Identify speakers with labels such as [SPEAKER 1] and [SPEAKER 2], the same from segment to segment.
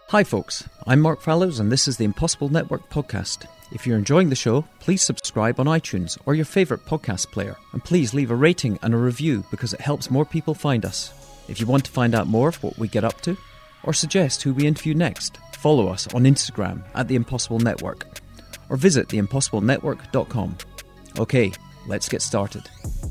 [SPEAKER 1] Hi folks, I'm Mark Fallows and this is the Impossible Network podcast. If you're enjoying the show, please subscribe on iTunes or your favourite podcast player, and please leave a rating and a review because it helps more people find us. If you want to find out more of what we get up to, or suggest who we interview next, follow us on Instagram at The Impossible Network, or visit theimpossiblenetwork.com. Okay, let's get started.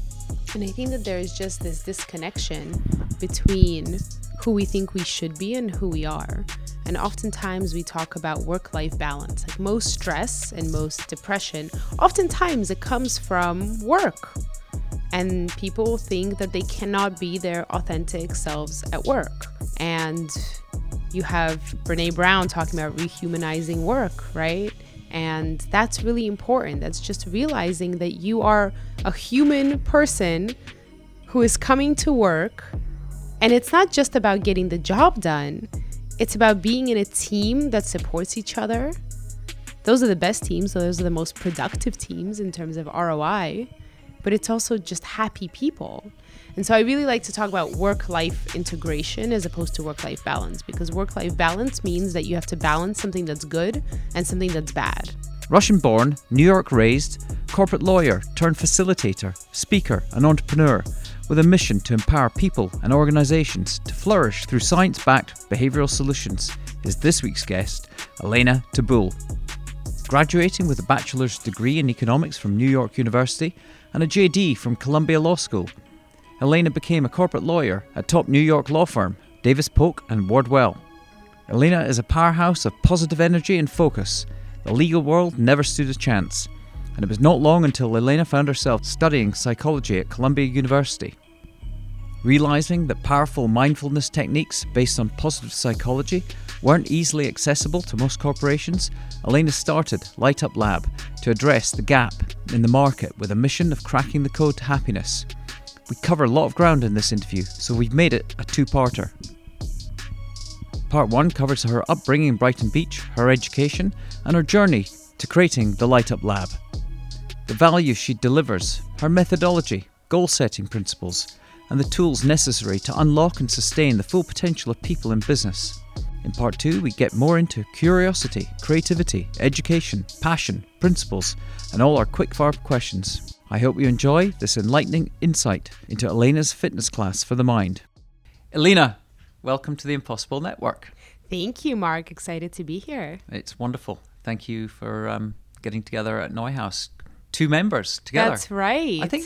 [SPEAKER 2] And I think that there is just this disconnection between who we think we should be and who we are. And oftentimes we talk about work-life balance. Like most stress and most depression, oftentimes it comes from work. And people think that they cannot be their authentic selves at work. And you have Brené Brown talking about rehumanizing work, right? And that's really important. That's just realizing that you are a human person who is coming to work. And it's not just about getting the job done. It's about being in a team that supports each other. Those are the best teams. So those are the most productive teams in terms of ROI. But it's also just happy people. And so I really like to talk about work-life integration as opposed to work-life balance, because work-life balance means that you have to balance something that's good and something that's bad.
[SPEAKER 1] Russian-born, New York-raised, corporate lawyer turned facilitator, speaker and entrepreneur with a mission to empower people and organisations to flourish through science-backed behavioural solutions is this week's guest, Elena Taboul. Graduating with a bachelor's degree in economics from New York University and a JD from Columbia Law School, Elena became a corporate lawyer at top New York law firm Davis Polk and Wardwell. Elena is a powerhouse of positive energy and focus. The legal world never stood a chance, and it was not long until Elena found herself studying psychology at Columbia University. Realizing that powerful mindfulness techniques based on positive psychology weren't easily accessible to most corporations, Elena started Light Up Lab to address the gap in the market with a mission of cracking the code to happiness. We cover a lot of ground in this interview, so we've made it a two-parter. Part 1 covers her upbringing in Brighton Beach, her education, and her journey to creating the Light Up Lab. The values she delivers, her methodology, goal-setting principles, and the tools necessary to unlock and sustain the full potential of people in business. In Part 2, we get more into curiosity, creativity, education, passion, principles, and all our quick-fire questions. I hope you enjoy this enlightening insight into Elena's fitness class for the mind. Elena, welcome to the Impossible Network.
[SPEAKER 2] Thank you, Mark. Excited to be here.
[SPEAKER 1] It's wonderful. Thank you for getting together at Neuhaus. 2 members together.
[SPEAKER 2] That's right.
[SPEAKER 1] I think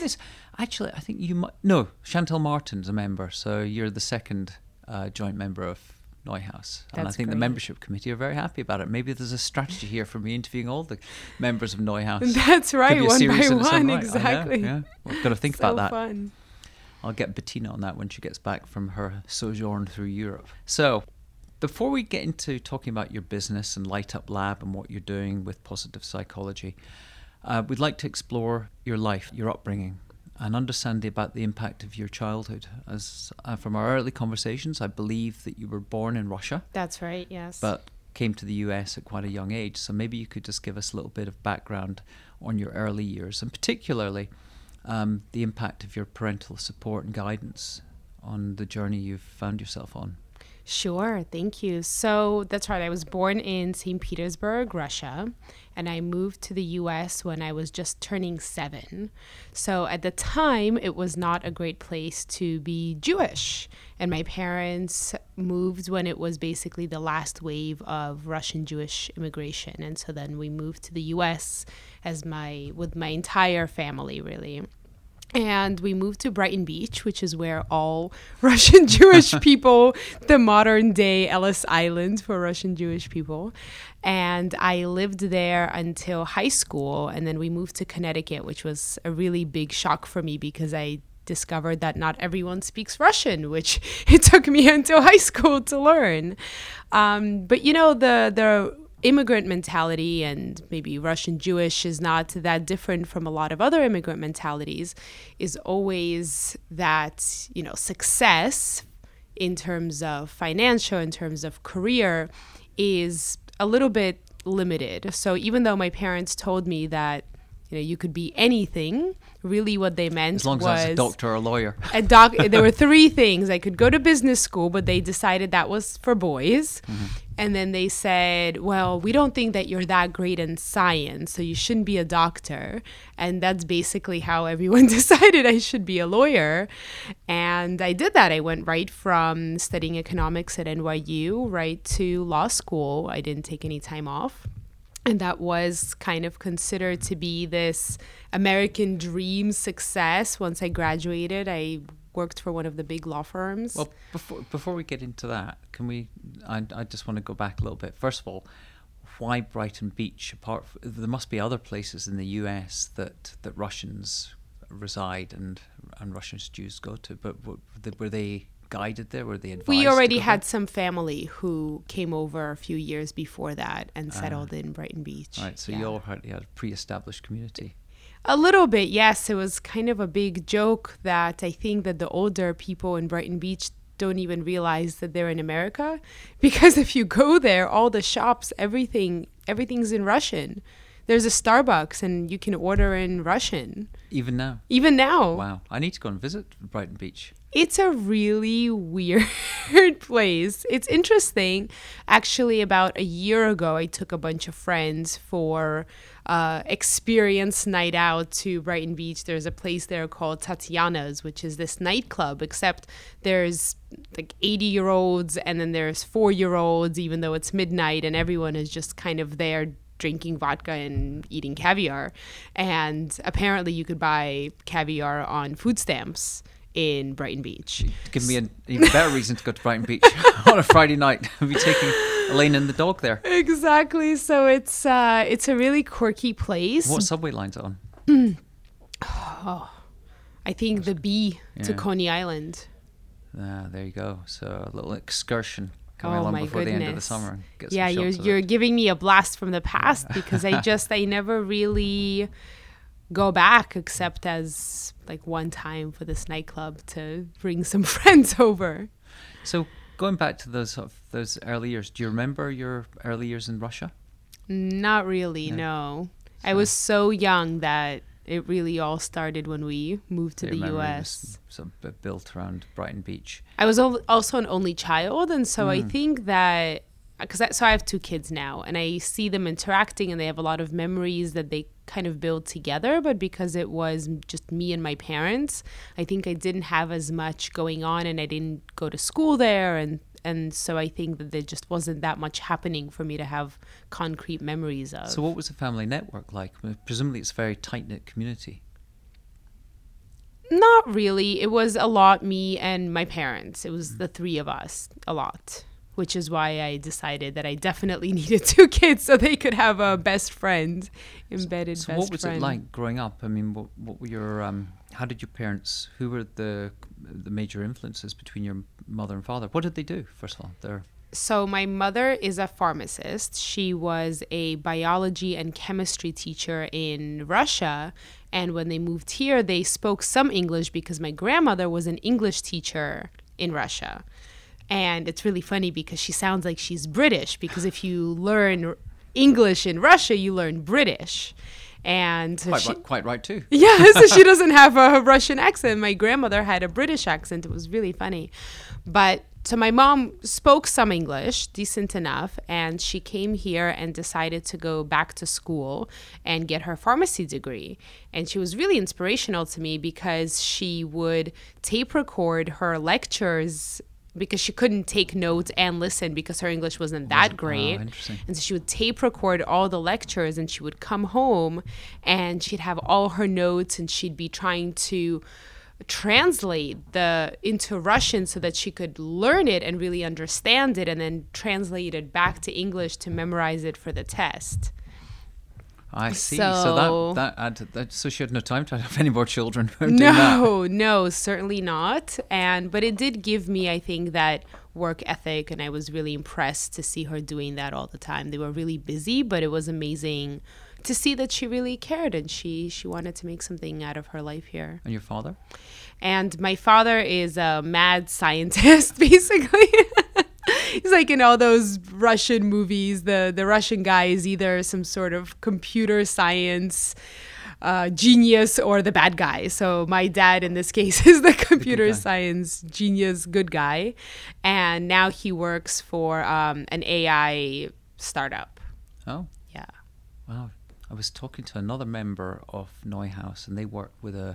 [SPEAKER 1] you might... No, Chantal Martin's a member, so you're the second joint member of Neuhaus. And I think the membership committee are very happy about it. Maybe there's a strategy here for me interviewing all the members of Neuhaus.
[SPEAKER 2] That's right, one by one,
[SPEAKER 1] right.
[SPEAKER 2] exactly.
[SPEAKER 1] Yeah. We've got to think about that.
[SPEAKER 2] So fun.
[SPEAKER 1] I'll get Bettina on that when she gets back from her sojourn through Europe. So, before we get into talking about your business and Light Up Lab and what you're doing with positive psychology, we'd like to explore your life, your upbringing, and understand about the impact of your childhood. As from our early conversations, I believe that you were born in Russia.
[SPEAKER 2] That's right, yes.
[SPEAKER 1] But came to the US at quite a young age. So maybe you could just give us a little bit of background on your early years, and particularly the impact of your parental support and guidance on the journey you've found yourself on.
[SPEAKER 2] Sure, thank you. So that's right. I was born in St. Petersburg, Russia, and I moved to the US when I was just turning 7. So at the time, it was not a great place to be Jewish. And my parents moved when it was basically the last wave of Russian Jewish immigration. And so then we moved to the US with my entire family, really. And we moved to Brighton Beach, which is where all Russian Jewish people, the modern day Ellis Island for Russian Jewish people. And I lived there until high school. And then we moved to Connecticut, which was a really big shock for me because I discovered that not everyone speaks Russian, which it took me until high school to learn. But, you know, the immigrant mentality, and maybe Russian Jewish is not that different from a lot of other immigrant mentalities, is always that, you know, success in terms of financial, in terms of career, is a little bit limited. So even though my parents told me that you could be anything. Really what they meant
[SPEAKER 1] as long as I was a doctor or a lawyer.
[SPEAKER 2] There were 3 things. I could go to business school, but they decided that was for boys. Mm-hmm. And then they said, well, we don't think that you're that great in science, so you shouldn't be a doctor. And that's basically how everyone decided I should be a lawyer. And I did that. I went right from studying economics at NYU right to law school. I didn't take any time off. And that was kind of considered to be this American dream success. Once I graduated, I worked for one of the big law firms.
[SPEAKER 1] Well, before we get into that, I just want to go back a little bit. First of all, why Brighton Beach? There must be other places in the US that Russians reside and Russian Jews go to, but were they guided there? Were they advised?
[SPEAKER 2] We already had some family who came over a few years before that and settled in Brighton Beach.
[SPEAKER 1] Right, so you already had a pre-established community.
[SPEAKER 2] A little bit, yes. It was kind of a big joke that I think that the older people in Brighton Beach don't even realize that they're in America, because if you go there, all the shops, everything's in Russian. There's a Starbucks and you can order in Russian.
[SPEAKER 1] Even now?
[SPEAKER 2] Even now.
[SPEAKER 1] Wow. I need to go and visit Brighton Beach.
[SPEAKER 2] It's a really weird place. It's interesting. Actually, about a year ago, I took a bunch of friends for experience night out to Brighton Beach. There's a place there called Tatiana's, which is this nightclub, except there's like 80-year-olds and then there's 4-year-olds, even though it's midnight, and everyone is just kind of there drinking vodka and eating caviar. And apparently you could buy caviar on food stamps in Brighton Beach.
[SPEAKER 1] Give me an even better reason to go to Brighton Beach on a Friday night. I'll be taking Elaine and the dog there.
[SPEAKER 2] Exactly. So it's a really quirky place.
[SPEAKER 1] What subway line's it on?
[SPEAKER 2] I think the B to Coney Island.
[SPEAKER 1] There you go. So a little excursion coming along before the end of the summer.
[SPEAKER 2] Yeah, you're giving me a blast from the past, because I never really go back except as like one time for this nightclub to bring some friends over.
[SPEAKER 1] So going back to those early years, do you remember your early years in Russia?
[SPEAKER 2] Not really, no. I was so young that it really all started when we moved to the US.
[SPEAKER 1] So built around Brighton Beach.
[SPEAKER 2] I was also an only child, and so I think that so I have 2 kids now, and I see them interacting, and they have a lot of memories that they kind of build together. But because it was just me and my parents, I think I didn't have as much going on, and I didn't go to school there, and so I think that there just wasn't that much happening for me to have concrete memories of.
[SPEAKER 1] So what was the family network like? Presumably it's a very tight-knit community.
[SPEAKER 2] Not really. It was a lot me and my parents. It was the 3 of us, a lot. Which is why I decided that I definitely needed 2 kids so they could have a best friend, embedded best friend.
[SPEAKER 1] So what was it like growing up? I mean, what were your, how did your parents, who were the major influences between your mother and father? What did they do, first of all?
[SPEAKER 2] So my mother is a pharmacist. She was a biology and chemistry teacher in Russia. And when they moved here, they spoke some English because my grandmother was an English teacher in Russia. And it's really funny because she sounds like she's British, because if you learn English in Russia, you learn British. And
[SPEAKER 1] quite right too.
[SPEAKER 2] Yeah, so she doesn't have a Russian accent. My grandmother had a British accent. It was really funny. But so my mom spoke some English, decent enough, and she came here and decided to go back to school and get her pharmacy degree. And she was really inspirational to me because she would tape record her lectures, because she couldn't take notes and listen because her English wasn't that great.
[SPEAKER 1] Interesting.
[SPEAKER 2] And so she would tape record all the lectures, and she would come home and she'd have all her notes, and she'd be trying to translate into Russian so that she could learn it and really understand it, and then translate it back to English to memorize it for the test.
[SPEAKER 1] I see. So she had no time to have any more children.
[SPEAKER 2] No, certainly not. But it did give me, I think, that work ethic, and I was really impressed to see her doing that all the time. They were really busy, but it was amazing to see that she really cared, and she wanted to make something out of her life here.
[SPEAKER 1] And your father?
[SPEAKER 2] And my father is a mad scientist, basically. He's like in all those Russian movies, the Russian guy is either some sort of computer science genius or the bad guy. So my dad in this case is the computer science genius good guy. And now he works for an AI startup.
[SPEAKER 1] Oh.
[SPEAKER 2] Yeah.
[SPEAKER 1] Wow. I was talking to another member of Neuhaus, and they work with a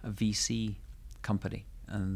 [SPEAKER 1] VC company. And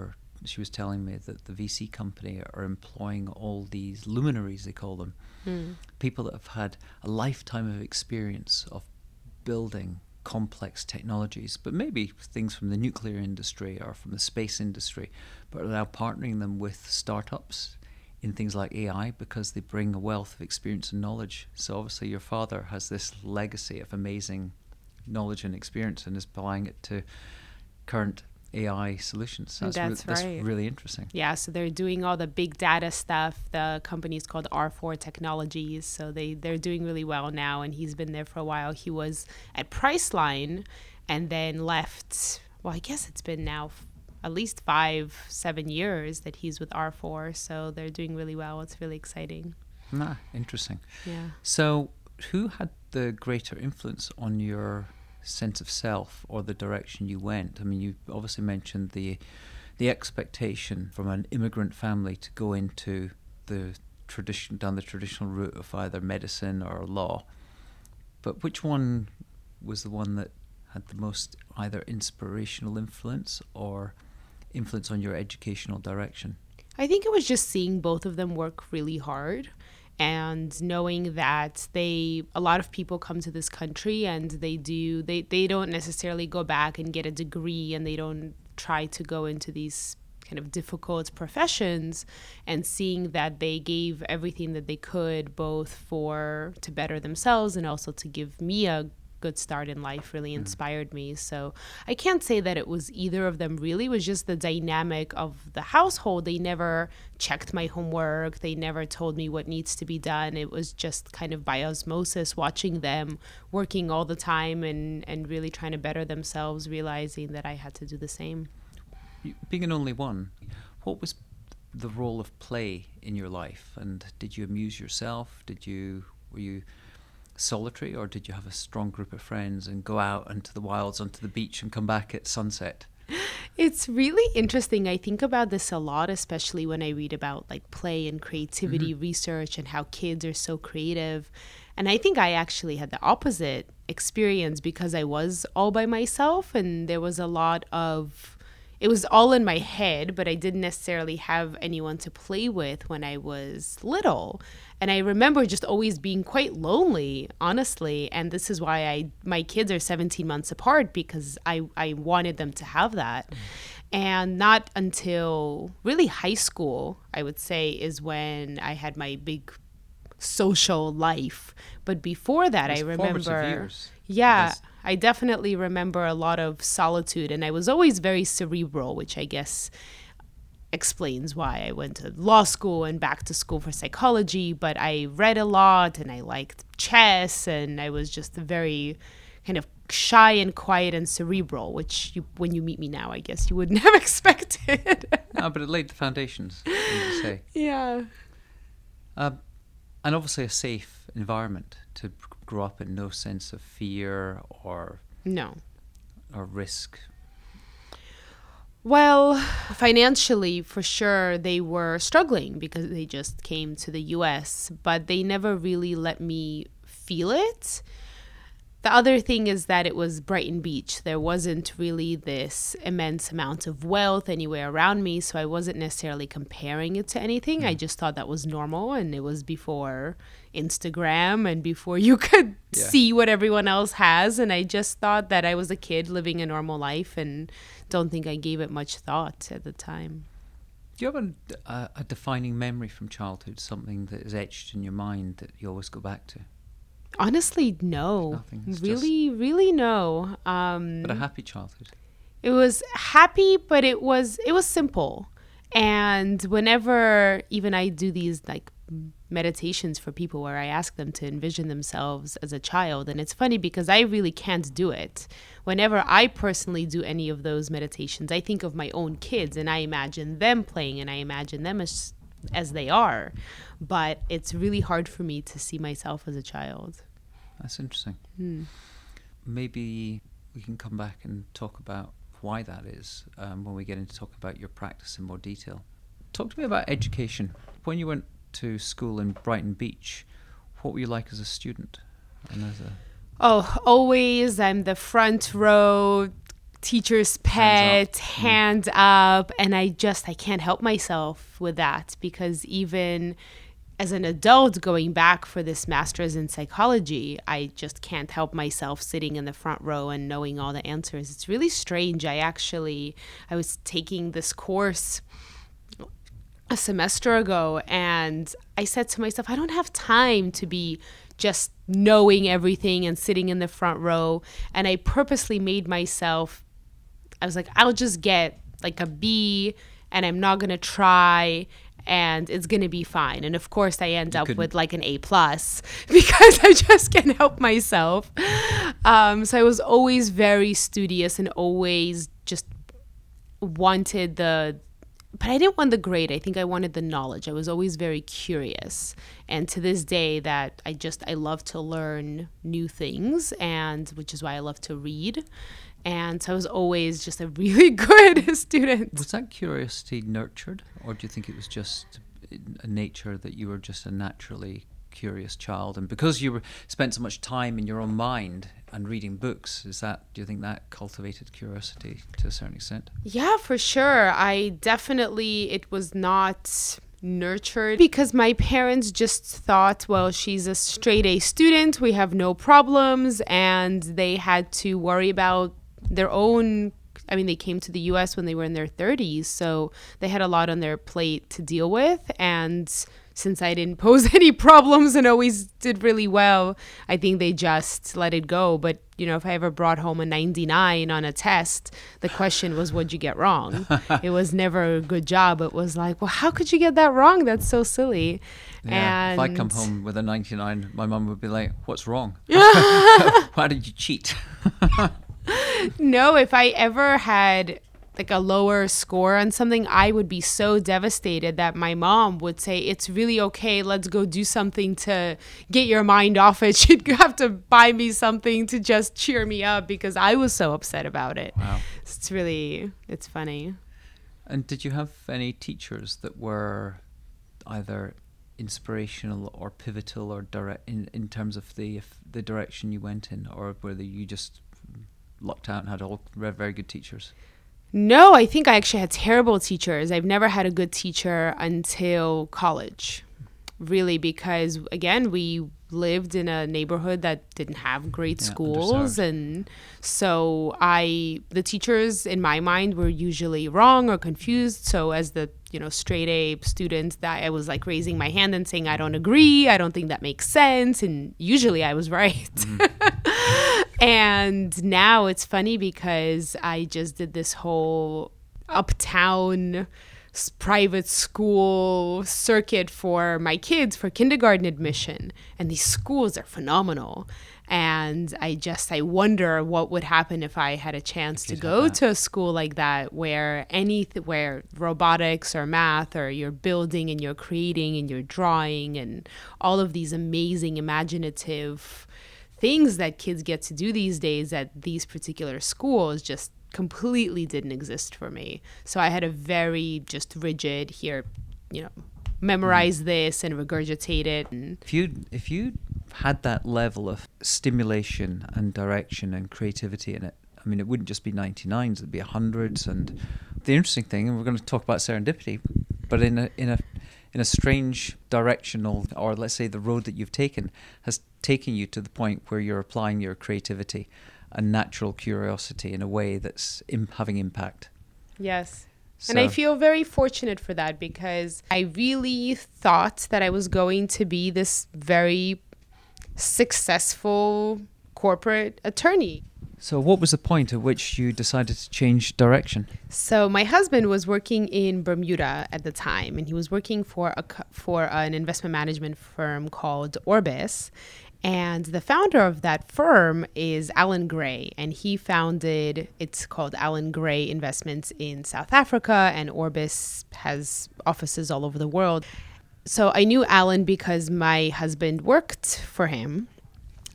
[SPEAKER 1] she was telling me that the VC company are employing all these luminaries, they call them, people that have had a lifetime of experience of building complex technologies, but maybe things from the nuclear industry or from the space industry, but are now partnering them with startups in things like AI because they bring a wealth of experience and knowledge. So obviously your father has this legacy of amazing knowledge and experience and is applying it to current AI solutions. That's really interesting.
[SPEAKER 2] Yeah, so they're doing all the big data stuff. The company is called R4 Technologies, so they're doing really well now, and he's been there for a while. He was at Priceline and then left, well, I guess it's been now at least 5-7 years that he's with R4, so they're doing really well. It's really exciting.
[SPEAKER 1] Interesting.
[SPEAKER 2] Yeah.
[SPEAKER 1] So who had the greater influence on your sense of self or the direction you went? I mean, you obviously mentioned the expectation from an immigrant family to go into down the traditional route of either medicine or law. But which one was the one that had the most either inspirational influence or influence on your educational direction?
[SPEAKER 2] I think it was just seeing both of them work really hard and knowing that a lot of people come to this country and they don't necessarily go back and get a degree, and they don't try to go into these kind of difficult professions, and seeing that they gave everything that they could both to better themselves and also to give me a good start in life really inspired me. So I can't say that it was either of them really. It was just the dynamic of the household. They never checked my homework. They never told me what needs to be done. It was just kind of by osmosis, watching them working all the time and really trying to better themselves, realizing that I had to do the same.
[SPEAKER 1] Being an only one, what was the role of play in your life? And did you amuse yourself? Were you solitary, or did you have a strong group of friends and go out into the wilds, onto the beach, and come back at sunset?
[SPEAKER 2] It's really interesting. I think about this a lot, especially when I read about like play and creativity research and how kids are so creative. And I think I actually had the opposite experience because I was all by myself, and there was it was all in my head, but I didn't necessarily have anyone to play with when I was little. And I remember just always being quite lonely, honestly. And this is why my kids are 17 months apart, because I wanted them to have that. And not until really high school, I would say, is when I had my big social life. But before that, I remember...
[SPEAKER 1] formative years.
[SPEAKER 2] Yeah, I definitely remember a lot of solitude, and I was always very cerebral, which I guess explains why I went to law school and back to school for psychology. But I read a lot, and I liked chess, and I was just very kind of shy and quiet and cerebral, which when you meet me now, I guess you wouldn't have expected.
[SPEAKER 1] No, but it laid the foundations, as you say.
[SPEAKER 2] Yeah.
[SPEAKER 1] And obviously a safe environment to grow up in, no sense of fear or risk.
[SPEAKER 2] Well, financially, for sure, they were struggling because they just came to the US, but they never really let me feel it. The other thing is that it was Brighton Beach. There wasn't really this immense amount of wealth anywhere around me, so I wasn't necessarily comparing it to anything. I just thought that was normal, and it was before Instagram and before you could see what everyone else has, and I just thought that I was a kid living a normal life and don't think I gave it much thought at the time.
[SPEAKER 1] Do you have a defining memory from childhood, something that is etched in your mind that you always go back to?
[SPEAKER 2] Honestly, no. Really no.
[SPEAKER 1] But a happy childhood.
[SPEAKER 2] It was happy, but it was simple. And whenever even I do these like meditations for people where I ask them to envision themselves as a child, and it's funny because I really can't do it. Whenever I personally do any of those meditations, I think of my own kids and I imagine them playing and I imagine them as they are, but it's really hard for me to see myself as a child.
[SPEAKER 1] That's interesting. maybe we can come back and talk about why that is when we get into talking about your practice in more detail. Talk to me about education. When you went to school in Brighton Beach, what were you like as a student? And as a
[SPEAKER 2] Oh, always I'm the front row, teacher's pet, hand up, and I can't help myself with that, because even as an adult going back for this master's in psychology, I just can't help myself sitting in the front row and knowing all the answers. It's really strange. I was taking this course a semester ago, and I said to myself, I don't have time to be just knowing everything and sitting in the front row. And I purposely made myself, I was like, I'll just get like a B, and I'm not going to try, and it's going to be fine. And of course I end up with like an A+ because I just can't help myself. So I was always very studious and always just wanted but I didn't want the grade. I think I wanted the knowledge. I was always very curious. And to this day that I love to learn new things, and which is why I love to read. And so I was always just a really good student.
[SPEAKER 1] Was that curiosity nurtured, or do you think it was just a nature that you were just a naturally curious child, and because you spent so much time in your own mind and reading books, do you think that cultivated curiosity to a certain extent?
[SPEAKER 2] Yeah, for sure. It was not nurtured because my parents just thought, well, she's a straight A student, we have no problems, and they had to worry about their own. I mean, they came to the US when they were in their 30s, so they had a lot on their plate to deal with. And since I didn't pose any problems and always did really well, I think they just let it go. But, if I ever brought home a 99 on a test, the question was, what'd you get wrong? It was never a good job. It was like, well, how could you get that wrong? That's so silly.
[SPEAKER 1] Yeah, and if I come home with a 99, my mum would be like, what's wrong? Why did you cheat?
[SPEAKER 2] No, if I ever had like a lower score on something, I would be so devastated that my mom would say, it's really okay, let's go do something to get your mind off it. She'd have to buy me something to just cheer me up because I was so upset about it.
[SPEAKER 1] Wow.
[SPEAKER 2] It's funny.
[SPEAKER 1] And did you have any teachers that were either inspirational or pivotal or direct in terms of the direction you went in, or whether you just lucked out and had all very good teachers?
[SPEAKER 2] No, I think I actually had terrible teachers. I've never had a good teacher until college, really, because, again, we lived in a neighborhood that didn't have great schools. And so the teachers, in my mind, were usually wrong or confused. So as the, straight A student, that I was like raising my hand and saying, I don't agree. I don't think that makes sense. And usually I was right. Mm-hmm. And now it's funny because I just did this whole uptown private school circuit for my kids for kindergarten admission. And these schools are phenomenal. And I wonder what would happen if I had a chance to go to a school like that where robotics or math, or you're building and you're creating and you're drawing and all of these amazing imaginative things that kids get to do these days at these particular schools just completely didn't exist for me. So I had a very just rigid memorize this and regurgitate it. And
[SPEAKER 1] if you had that level of stimulation and direction and creativity in it, I mean, it wouldn't just be 99s, it'd be 100s. And the interesting thing, and we're going to talk about serendipity, but in a strange directional, or let's say the road that you've taken has taken you to the point where you're applying your creativity and natural curiosity in a way that's having impact.
[SPEAKER 2] Yes. And I feel very fortunate for that, because I really thought that I was going to be this very successful corporate attorney.
[SPEAKER 1] So what was the point at which you decided to change direction?
[SPEAKER 2] So my husband was working in Bermuda at the time, and he was working for an investment management firm called Orbis. And the founder of that firm is Alan Gray, and it's called Alan Gray Investments in South Africa, and Orbis has offices all over the world. So I knew Alan because my husband worked for him.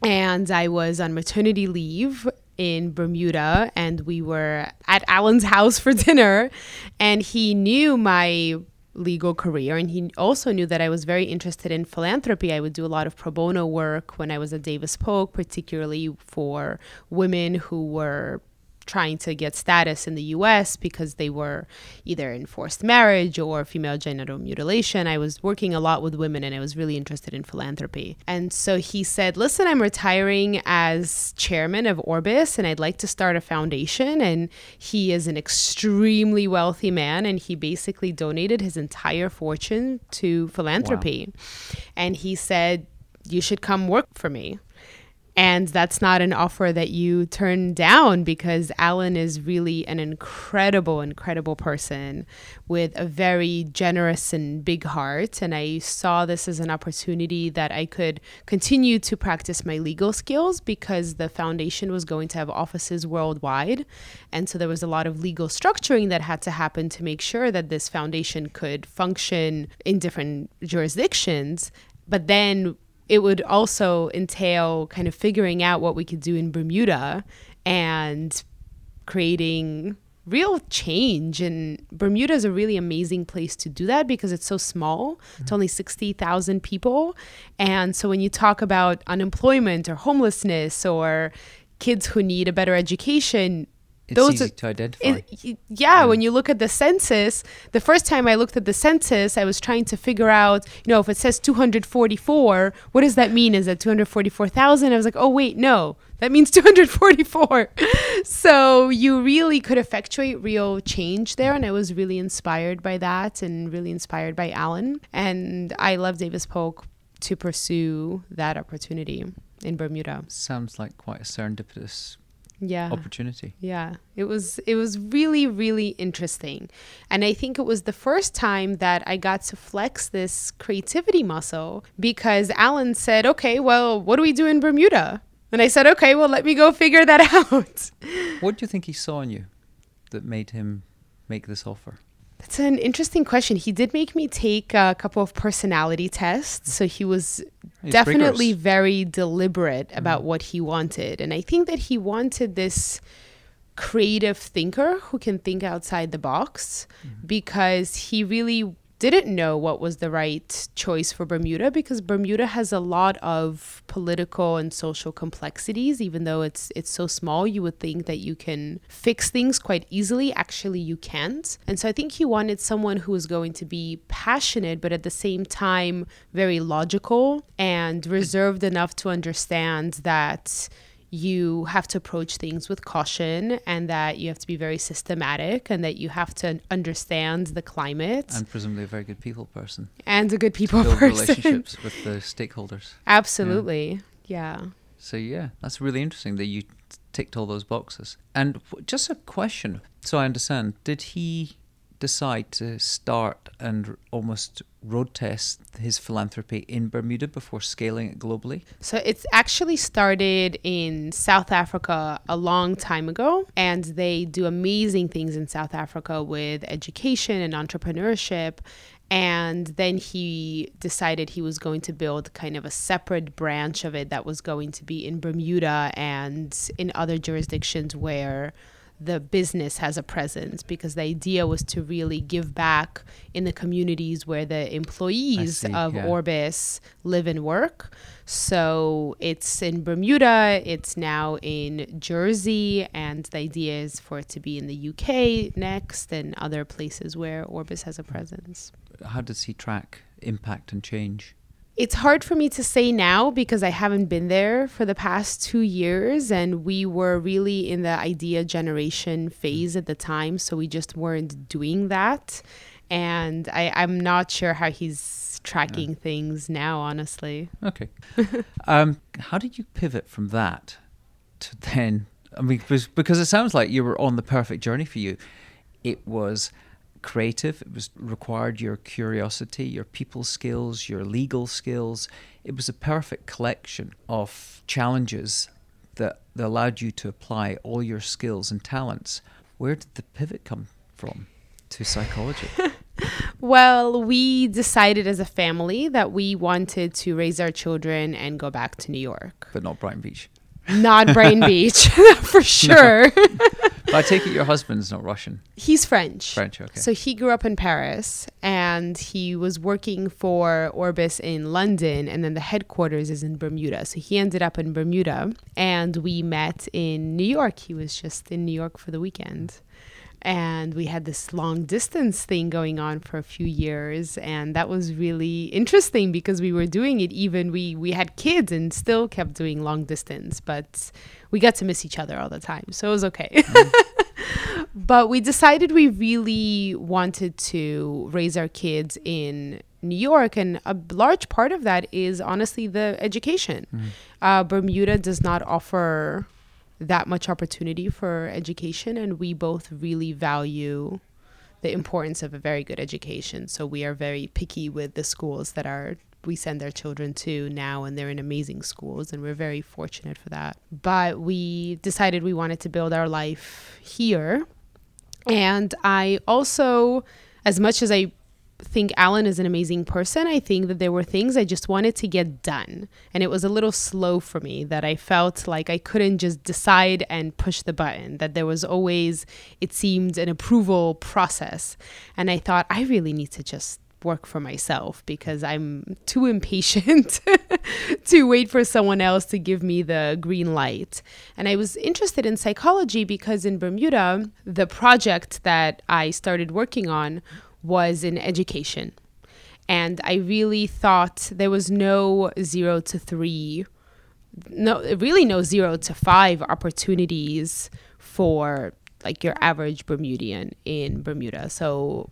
[SPEAKER 2] And I was on maternity leave in Bermuda, and we were at Alan's house for dinner, and he knew my legal career, and he also knew that I was very interested in philanthropy. I would do a lot of pro bono work when I was at Davis Polk, particularly for women who were trying to get status in the US because they were either in forced marriage or female genital mutilation. I was working a lot with women, and I was really interested in philanthropy. And so he said, listen, I'm retiring as chairman of Orbis, and I'd like to start a foundation. And he is an extremely wealthy man, and he basically donated his entire fortune to philanthropy. Wow. And he said, you should come work for me. And that's not an offer that you turn down, because Alan is really an incredible, incredible person with a very generous and big heart. And I saw this as an opportunity that I could continue to practice my legal skills, because the foundation was going to have offices worldwide. And so there was a lot of legal structuring that had to happen to make sure that this foundation could function in different jurisdictions. But then it would also entail kind of figuring out what we could do in Bermuda and creating real change. And Bermuda is a really amazing place to do that because it's so small. It's only 60,000 people. And so when you talk about unemployment or homelessness or kids who need a better education,
[SPEAKER 1] it's easy to identify.
[SPEAKER 2] When you look at the census, the first time I looked at the census, I was trying to figure out, if it says 244, what does that mean? Is that 244,000? I was like, oh, wait, no, that means 244. So you really could effectuate real change there. And I was really inspired by that and really inspired by Alan. And I love Davis Polk to pursue that opportunity in Bermuda.
[SPEAKER 1] Sounds like quite a serendipitous opportunity.
[SPEAKER 2] Yeah, it was really, really interesting. And I think it was the first time that I got to flex this creativity muscle, because Alan said, okay, well, what do we do in Bermuda? And I said, okay, well, let me go figure that out.
[SPEAKER 1] What do you think he saw in you that made him make this offer?
[SPEAKER 2] That's an interesting question. He did make me take a couple of personality tests. So he's definitely rigorous. Very deliberate about what he wanted. And I think that he wanted this creative thinker who can think outside the box, because he really didn't know what was the right choice for Bermuda, because Bermuda has a lot of political and social complexities. Even though it's so small, you would think that you can fix things quite easily. Actually, you can't. And so I think he wanted someone who was going to be passionate, but at the same time, very logical and reserved enough to understand that you have to approach things with caution, and that you have to be very systematic, and that you have to understand the climate.
[SPEAKER 1] And presumably a very good people person.
[SPEAKER 2] And a good people
[SPEAKER 1] to build
[SPEAKER 2] person.
[SPEAKER 1] relationships with the stakeholders.
[SPEAKER 2] Absolutely. Yeah.
[SPEAKER 1] So that's really interesting that you ticked all those boxes. And just a question, so I understand, did he decide to start and almost road test his philanthropy in Bermuda before scaling it globally? So
[SPEAKER 2] it's actually started in South Africa a long time ago, and they do amazing things in South Africa with education and entrepreneurship. And then he decided he was going to build kind of a separate branch of it that was going to be in Bermuda and in other jurisdictions where the business has a presence, because the idea was to really give back in the communities where the employees of Orbis live and work. So it's in Bermuda, it's now in Jersey, and the idea is for it to be in the UK next and other places where Orbis has a presence.
[SPEAKER 1] How does he track impact and change?
[SPEAKER 2] It's hard for me to say now because I haven't been there for the past 2 years, and we were really in the idea generation phase at the time, so we just weren't doing that. And I'm not sure how he's tracking things now, honestly.
[SPEAKER 1] Okay. How did you pivot from that to then, because it sounds like you were on the perfect journey for you. It was creative, it was required your curiosity, your people skills, your legal skills. It was a perfect collection of challenges that allowed you to apply all your skills and talents. Where did the pivot come from to psychology?
[SPEAKER 2] Well, we decided as a family that we wanted to raise our children and go back to New York.
[SPEAKER 1] But not Brighton Beach.
[SPEAKER 2] Not Brighton Beach, for sure.
[SPEAKER 1] But I take it your husband's not Russian.
[SPEAKER 2] He's French.
[SPEAKER 1] French, okay.
[SPEAKER 2] So he grew up in Paris and he was working for Orbis in London, and then the headquarters is in Bermuda. So he ended up in Bermuda and we met in New York. He was just in New York for the weekend. And we had this long distance thing going on for a few years. And that was really interesting because we were doing it even, we had kids and still kept doing long distance, but we got to miss each other all the time. So it was okay. Mm-hmm. But we decided we really wanted to raise our kids in New York. And a large part of that is honestly the education. Mm-hmm. Bermuda does not offer that much opportunity for education, and we both really value the importance of a very good education. So we are very picky with the schools that we send our children to now, and they're in amazing schools, and we're very fortunate for that. But we decided we wanted to build our life here. And I also, as much as I think Alan is an amazing person, I think that there were things I just wanted to get done. And it was a little slow for me, that I felt like I couldn't just decide and push the button, that there was always, it seemed, an approval process. And I thought, I really need to just work for myself because I'm too impatient to wait for someone else to give me the green light. And I was interested in psychology because in Bermuda, the project that I started working on was in education. And I really thought there was no 0 to 3, really no 0 to 5 opportunities for like your average Bermudian in Bermuda. So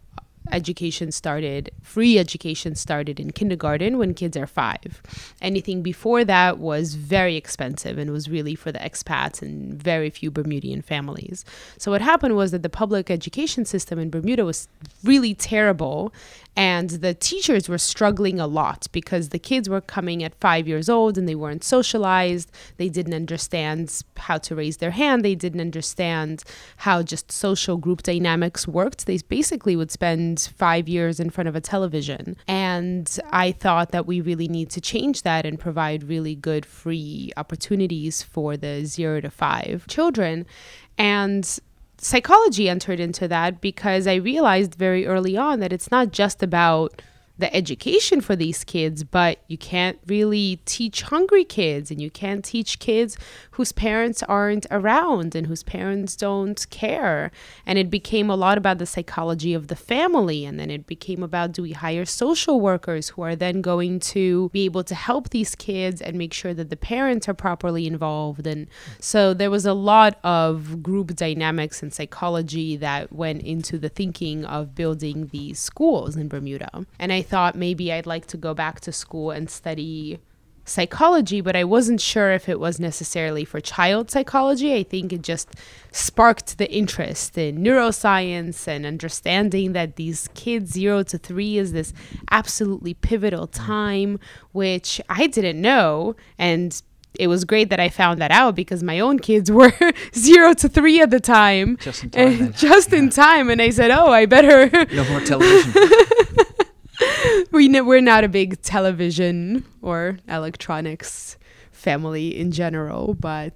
[SPEAKER 2] free education started in kindergarten when kids are 5. Anything before that was very expensive and was really for the expats and very few Bermudian families. So what happened was that the public education system in Bermuda was really terrible, and the teachers were struggling a lot because the kids were coming at 5 years old and they weren't socialized. They didn't understand how to raise their hand. They didn't understand how just social group dynamics worked. They basically would spend 5 years in front of a television. And I thought that we really need to change that and provide really good free opportunities for the 0 to 5 children. And psychology entered into that because I realized very early on that it's not just about the education for these kids, but you can't really teach hungry kids, and you can't teach kids whose parents aren't around and whose parents don't care. And it became a lot about the psychology of the family. And then it became about, do we hire social workers who are then going to be able to help these kids and make sure that the parents are properly involved? And so there was a lot of group dynamics and psychology that went into the thinking of building these schools in Bermuda. And I thought maybe I'd like to go back to school and study psychology, but I wasn't sure if it was necessarily for child psychology. I think it just sparked the interest in neuroscience and understanding that these kids 0 to 3 is this absolutely pivotal time, which I didn't know. And it was great that I found that out because my own kids were 0 to 3 at the time.
[SPEAKER 1] Just in time.
[SPEAKER 2] In time. And I said, oh, I better.
[SPEAKER 1] No more television.
[SPEAKER 2] We're not a big television or electronics family in general, but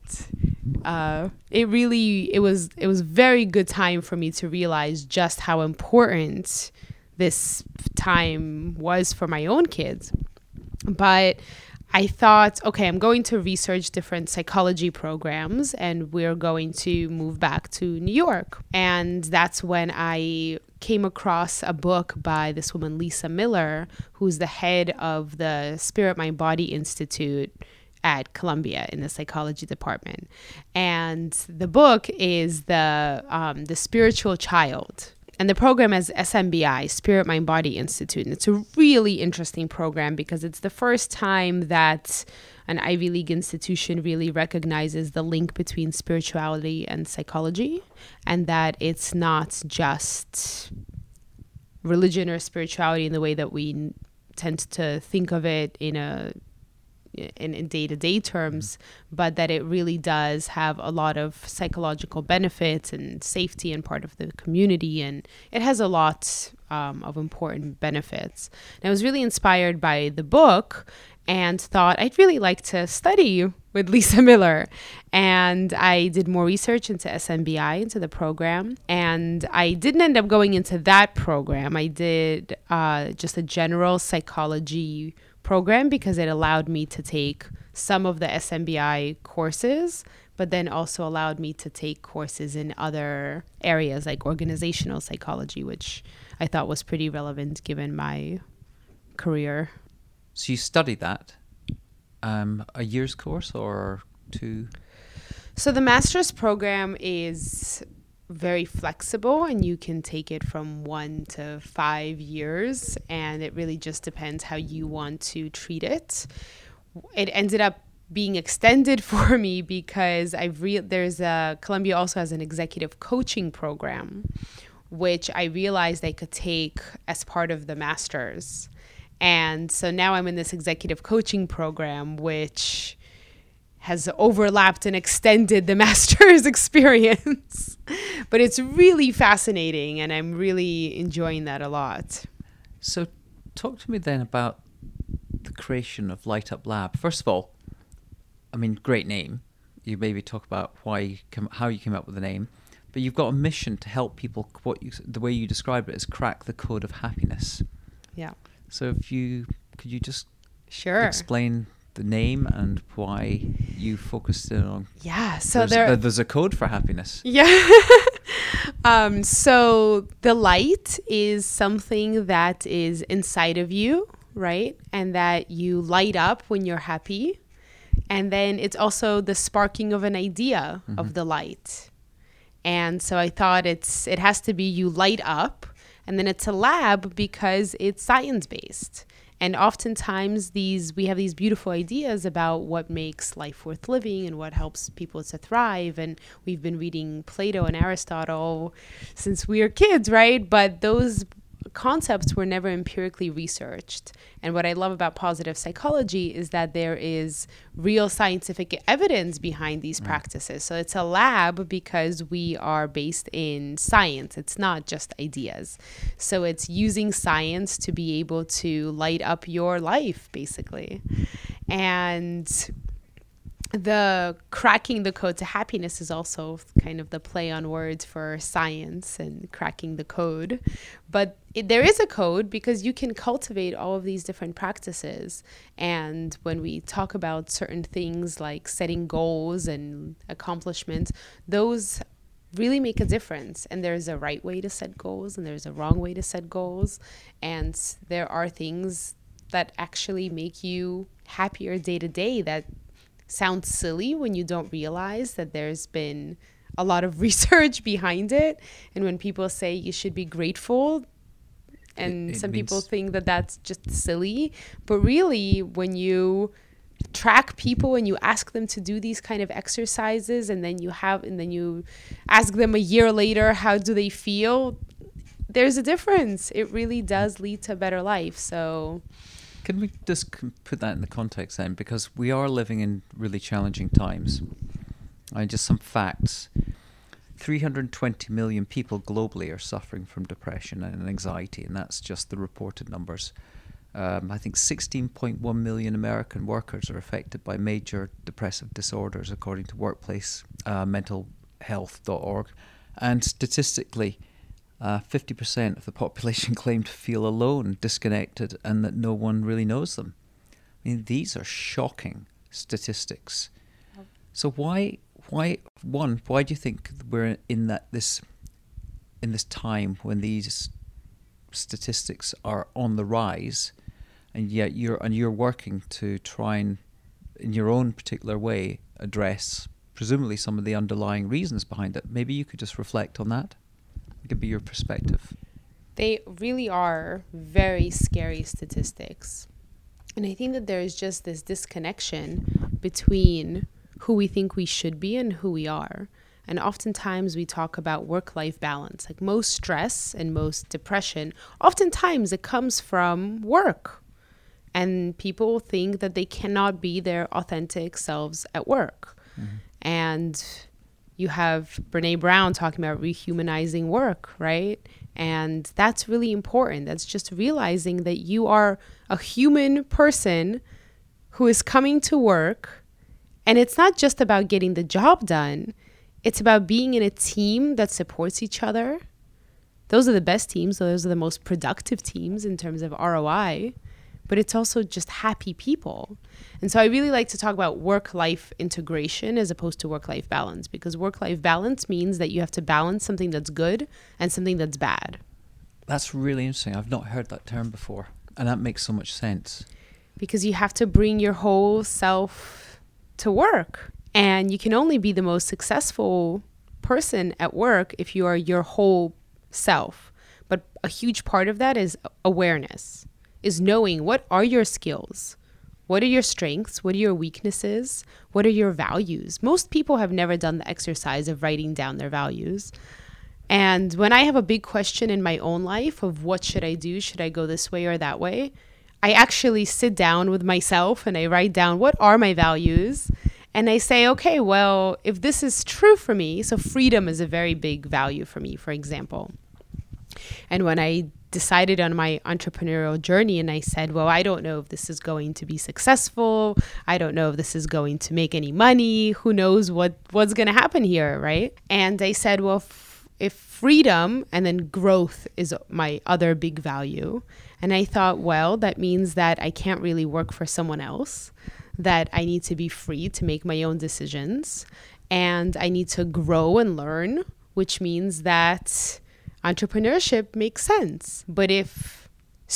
[SPEAKER 2] it was very good time for me to realize just how important this time was for my own kids. But I thought, okay, I'm going to research different psychology programs and we're going to move back to New York. And that's when I came across a book by this woman, Lisa Miller, who's the head of the Spirit, Mind, Body Institute at Columbia in the psychology department. And the book is the Spiritual Child. And the program is SMBI, Spirit, Mind, Body Institute. And it's a really interesting program because it's the first time that an Ivy League institution really recognizes the link between spirituality and psychology, and that it's not just religion or spirituality in the way that we tend to think of it in a in day-to-day terms, but that it really does have a lot of psychological benefits and safety and part of the community. And it has a lot of important benefits. And I was really inspired by the book and thought I'd really like to study with Lisa Miller. And I did more research into SMBI, into the program. And I didn't end up going into that program. I did just a general psychology program because it allowed me to take some of the SMBI courses, but then also allowed me to take courses in other areas like organizational psychology, which I thought was pretty relevant given my career.
[SPEAKER 1] So you studied that, a year's course or two?
[SPEAKER 2] So the master's program is very flexible and you can take it from 1 to 5 years, and it really just depends how you want to treat it. It ended up being extended for me because Columbia also has an executive coaching program, which I realized I could take as part of the master's. And so now I'm in this executive coaching program, which has overlapped and extended the master's experience. But it's really fascinating, and I'm really enjoying that a lot.
[SPEAKER 1] So talk to me then about the creation of Light Up Lab. First of all, I mean, great name. You maybe talk about how you came up with the name. But you've got a mission to help people, the way you describe it is crack the code of happiness.
[SPEAKER 2] Yeah.
[SPEAKER 1] So could you just
[SPEAKER 2] Sure.
[SPEAKER 1] explain the name and why you focused in on?
[SPEAKER 2] Yeah. So
[SPEAKER 1] there's a code for happiness.
[SPEAKER 2] Yeah. So the light is something that is inside of you, right? And that you light up when you're happy. And then it's also the sparking of an idea of the light. And so I thought it has to be you light up. And then it's a lab because it's science-based. And oftentimes we have these beautiful ideas about what makes life worth living and what helps people to thrive. And we've been reading Plato and Aristotle since we were kids, right? But those concepts were never empirically researched. And what I love about positive psychology is that there is real scientific evidence behind these practices. So it's a lab because we are based in science. It's not just ideas. So it's using science to be able to light up your life, basically. And the cracking the code to happiness is also kind of the play on words for science and cracking the code. But there is a code because you can cultivate all of these different practices. And when we talk about certain things like setting goals and accomplishments, those really make a difference. And there's a right way to set goals and there's a wrong way to set goals. And there are things that actually make you happier day to day that sounds silly when you don't realize that there's been a lot of research behind it. And when people say you should be grateful, and some people think that that's just silly, but really when you track people and you ask them to do these kind of exercises and then you ask them a year later how do they feel, there's a difference. It really does lead to a better life. So
[SPEAKER 1] can we just put that in the context then? Because we are living in really challenging times. Just some facts. 320 million people globally are suffering from depression and anxiety, and that's just the reported numbers. I think 16.1 million American workers are affected by major depressive disorders, according to workplacementalhealth.org. And statistically, 50% of the population claim to feel alone, disconnected, and that no one really knows them. I mean, these are shocking statistics. So why do you think we're in this time when these statistics are on the rise, and yet you're working to try and, in your own particular way, address presumably some of the underlying reasons behind it? Maybe you could just reflect on that. It could be your perspective.
[SPEAKER 2] They really are very scary statistics. And I think that there is just this disconnection between who we think we should be and who we are. And oftentimes we talk about work-life balance. Like most stress and most depression, oftentimes it comes from work. And people think that they cannot be their authentic selves at work. And you have Brene Brown talking about rehumanizing work, right? And that's really important. That's just realizing that you are a human person who is coming to work. And it's not just about getting the job done. It's about being in a team that supports each other. Those are the best teams. Those are the most productive teams in terms of ROI. But it's also just happy people. And so I really like to talk about work-life integration as opposed to work-life balance, because work-life balance means that you have to balance something that's good and something that's bad.
[SPEAKER 1] That's really interesting. I've not heard that term before. And that makes so much sense.
[SPEAKER 2] Because you have to bring your whole self to work. And you can only be the most successful person at work if you are your whole self. But a huge part of that is awareness. Is knowing what are your skills, what are your strengths, what are your weaknesses, what are your values. Most people have never done the exercise of writing down their values. And when I have a big question in my own life of what should I do, should I go this way or that way, I actually sit down with myself and I write down what are my values. And I say, okay, well, if this is true for me, so freedom is a very big value for me, for example. And when I decided on my entrepreneurial journey and I said, well, I don't know if this is going to be successful. I don't know if this is going to make any money. Who knows what's going to happen here, right? And I said, well, if freedom and then growth is my other big value. And I thought, well, that means that I can't really work for someone else, that I need to be free to make my own decisions, and I need to grow and learn, which means that entrepreneurship makes sense. But if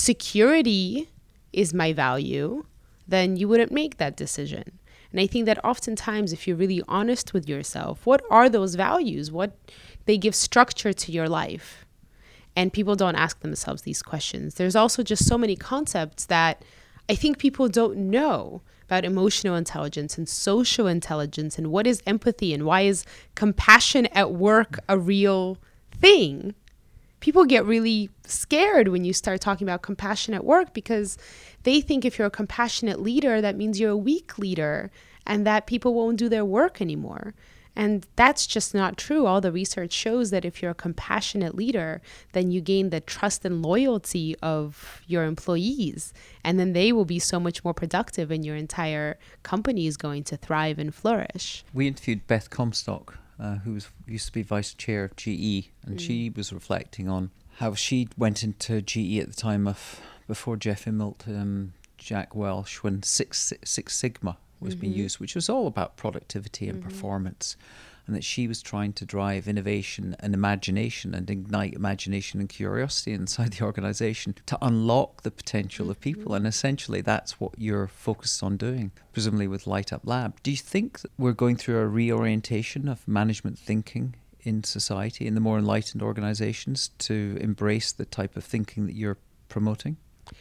[SPEAKER 2] security is my value, then you wouldn't make that decision. And I think that oftentimes, if you're really honest with yourself, what are those values? What they give structure to your life. And people don't ask themselves these questions. There's also just so many concepts that I think people don't know about emotional intelligence and social intelligence and what is empathy and why is compassion at work a real thing. People get really scared when you start talking about compassion at work because they think if you're a compassionate leader, that means you're a weak leader and that people won't do their work anymore. And that's just not true. All the research shows that if you're a compassionate leader, then you gain the trust and loyalty of your employees. And then they will be so much more productive and your entire company is going to thrive and flourish.
[SPEAKER 1] We interviewed Beth Comstock, who used to be vice chair of GE, and she was reflecting on how she went into GE at the time of, before Jeff Immelt, Jack Welch, when Six Sigma was being used, which was all about productivity and performance, and that she was trying to drive innovation and imagination and ignite imagination and curiosity inside the organization to unlock the potential of people. And essentially that's what you're focused on doing, presumably with Light Up Lab. Do you think that we're going through a reorientation of management thinking in society, in the more enlightened organizations, to embrace the type of thinking that you're promoting?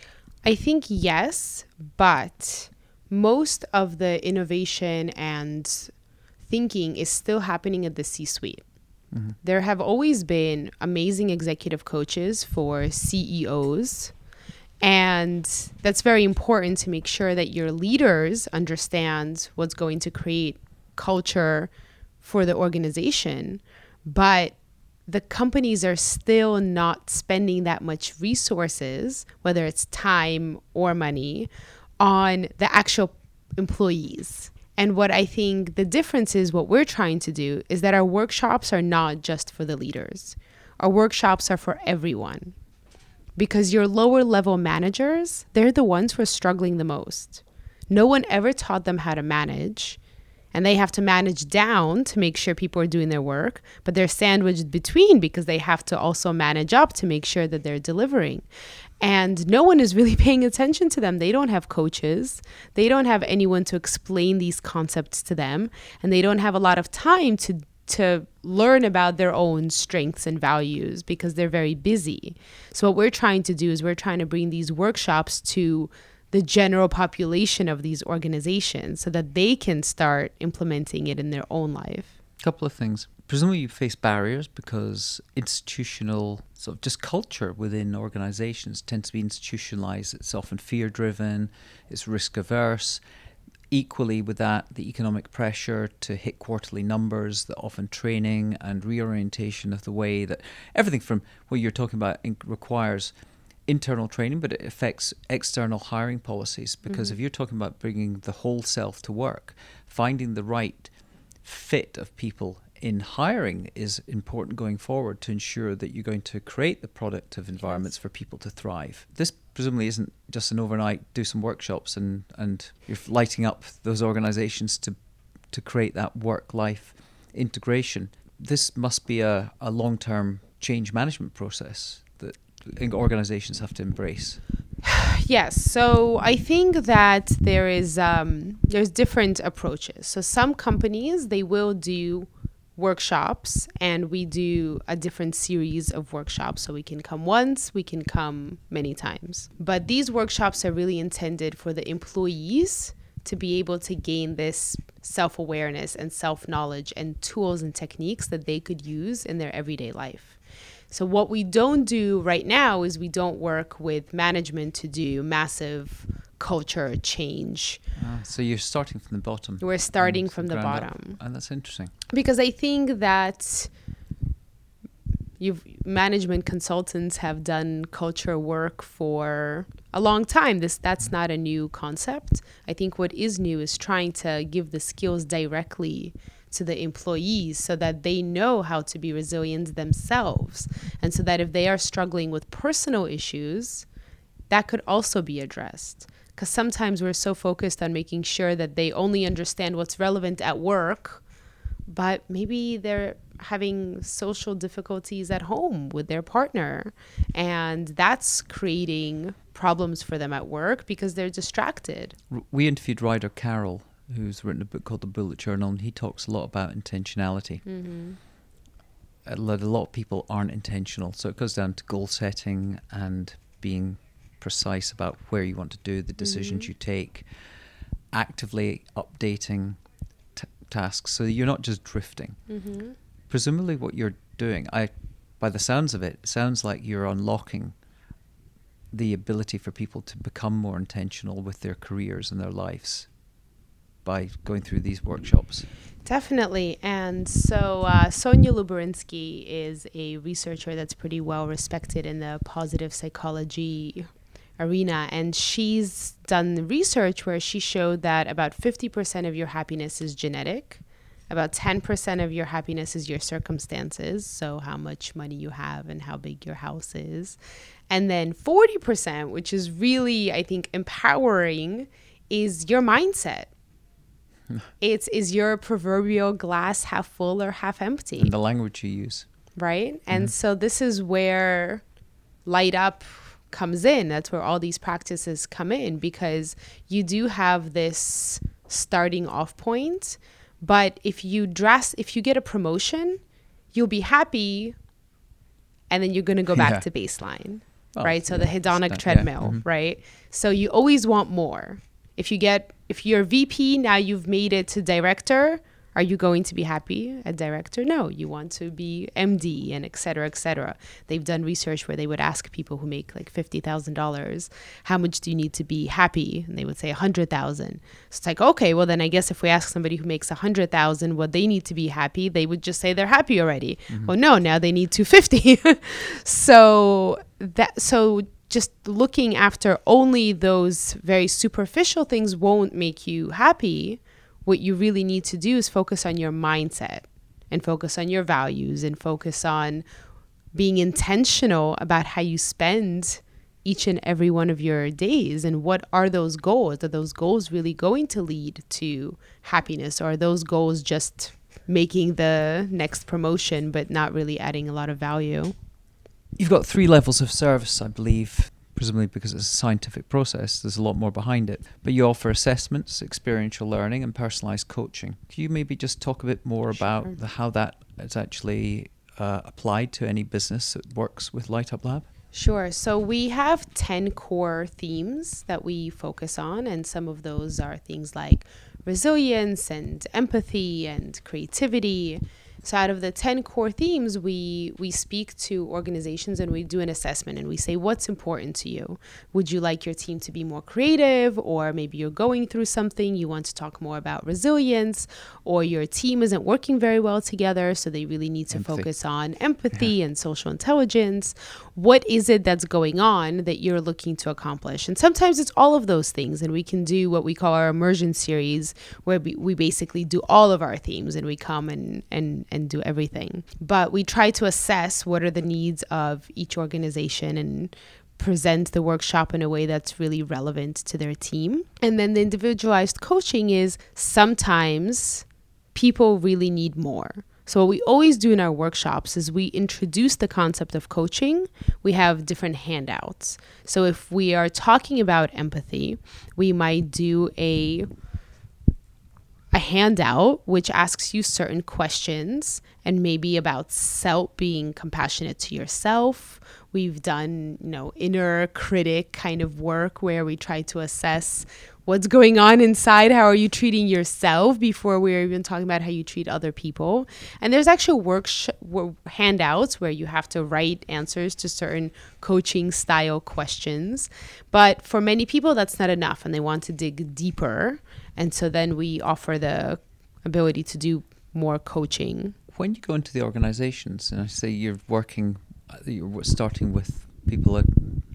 [SPEAKER 2] I think yes, but most of the innovation and thinking is still happening at the C-suite. There have always been amazing executive coaches for CEOs, and that's very important to make sure that your leaders understand what's going to create culture for the organization. But the companies are still not spending that much resources, whether it's time or money, on the actual employees. And what I think the difference is, what we're trying to do is that our workshops are not just for the leaders. Our workshops are for everyone. Because your lower level managers, they're the ones who are struggling the most. No one ever taught them how to manage. And they have to manage down to make sure people are doing their work, but they're sandwiched between because they have to also manage up to make sure that they're delivering. And no one is really paying attention to them. They don't have coaches. They don't have anyone to explain these concepts to them. And they don't have a lot of time to learn about their own strengths and values because they're very busy. So what we're trying to do is we're trying to bring these workshops to the general population of these organizations so that they can start implementing it in their own life.
[SPEAKER 1] Couple of things. Presumably you face barriers because institutional sort of just culture within organizations tends to be institutionalized. It's often fear driven, it's risk averse. Equally with that, the economic pressure to hit quarterly numbers, the often training and reorientation of the way that everything from what you're talking about requires internal training, but it affects external hiring policies. Because if you're talking about bringing the whole self to work, finding the right fit of people in hiring is important going forward to ensure that you're going to create the productive environments for people to thrive. This presumably isn't just an overnight, do some workshops and you're lighting up those organizations to create that work-life integration. This must be a long-term change management process that organizations have to embrace.
[SPEAKER 2] Yes, so I think that there's different approaches. So some companies, they will do workshops, and we do a different series of workshops. So we can come once, we can come many times. But these workshops are really intended for the employees to be able to gain this self-awareness and self-knowledge and tools and techniques that they could use in their everyday life. So what we don't do right now is we don't work with management to do massive culture change.
[SPEAKER 1] So you're starting from the bottom.
[SPEAKER 2] We're starting from the bottom.
[SPEAKER 1] And that's interesting.
[SPEAKER 2] Because I think that management consultants have done culture work for a long time. That's not a new concept. I think what is new is trying to give the skills directly to the employees so that they know how to be resilient themselves. And so that if they are struggling with personal issues, that could also be addressed. Because sometimes we're so focused on making sure that they only understand what's relevant at work, but maybe they're having social difficulties at home with their partner. And that's creating problems for them at work because they're distracted.
[SPEAKER 1] We interviewed Ryder Carroll, who's written a book called The Bullet Journal, and he talks a lot about intentionality. A lot of people aren't intentional, so it goes down to goal setting and being precise about where you want to do the decisions you take, actively updating tasks so that you're not just drifting. Presumably what you're doing, by the sounds of it, sounds like you're unlocking the ability for people to become more intentional with their careers and their lives by going through these workshops.
[SPEAKER 2] Definitely. And so Sonia Luberinsky is a researcher that's pretty well respected in the positive psychology arena. And she's done research where she showed that about 50% of your happiness is genetic. About 10% of your happiness is your circumstances. So how much money you have and how big your house is. And then 40%, which is really, I think, empowering, is your mindset. Is your proverbial glass half full or half empty?
[SPEAKER 1] And the language you use.
[SPEAKER 2] Right? And so this is where Light Up comes in. That's where all these practices come in, because you do have this starting off point. But if you get a promotion, you'll be happy, and then you're going to go back to baseline, right? So the hedonic treadmill, right? So you always want more. If you're VP, now you've made it to director, are you going to be happy at director? No, you want to be MD and et cetera, et cetera. They've done research where they would ask people who make like $50,000, how much do you need to be happy? And they would say 100,000. So it's like, okay, well then I guess if we ask somebody who makes 100,000 what they need to be happy, they would just say they're happy already. Well, no, now they need 250. So just looking after only those very superficial things won't make you happy. What you really need to do is focus on your mindset and focus on your values and focus on being intentional about how you spend each and every one of your days. And what are those goals? Are those goals really going to lead to happiness? Or are those goals just making the next promotion but not really adding a lot of value?
[SPEAKER 1] You've got 3 levels of service, I believe, presumably because it's a scientific process. There's a lot more behind it. But you offer assessments, experiential learning, and personalized coaching. Can you maybe just talk a bit more about how that is actually applied to any business that works with Light Up Lab?
[SPEAKER 2] Sure. So we have 10 core themes that we focus on, and some of those are things like resilience and empathy and creativity. So out of the 10 core themes, we speak to organizations and we do an assessment and we say, what's important to you? Would you like your team to be more creative? Or maybe you're going through something, you want to talk more about resilience, or your team isn't working very well together, so they really need to focus on empathy and social intelligence. What is it that's going on that you're looking to accomplish? And sometimes it's all of those things, and we can do what we call our immersion series, where we basically do all of our themes and we come and do everything. But we try to assess what are the needs of each organization and present the workshop in a way that's really relevant to their team. And then the individualized coaching is sometimes people really need more. So what we always do in our workshops is we introduce the concept of coaching. We have different handouts. So if we are talking about empathy, we might do a handout which asks you certain questions and maybe about being compassionate to yourself. We've done, inner critic kind of work where we try to assess what's going on inside. How are you treating yourself before we're even talking about how you treat other people? And there's actual handouts where you have to write answers to certain coaching style questions. But for many people, that's not enough and they want to dig deeper. And so then we offer the ability to do more coaching.
[SPEAKER 1] When you go into the organizations, and I say you're starting with people that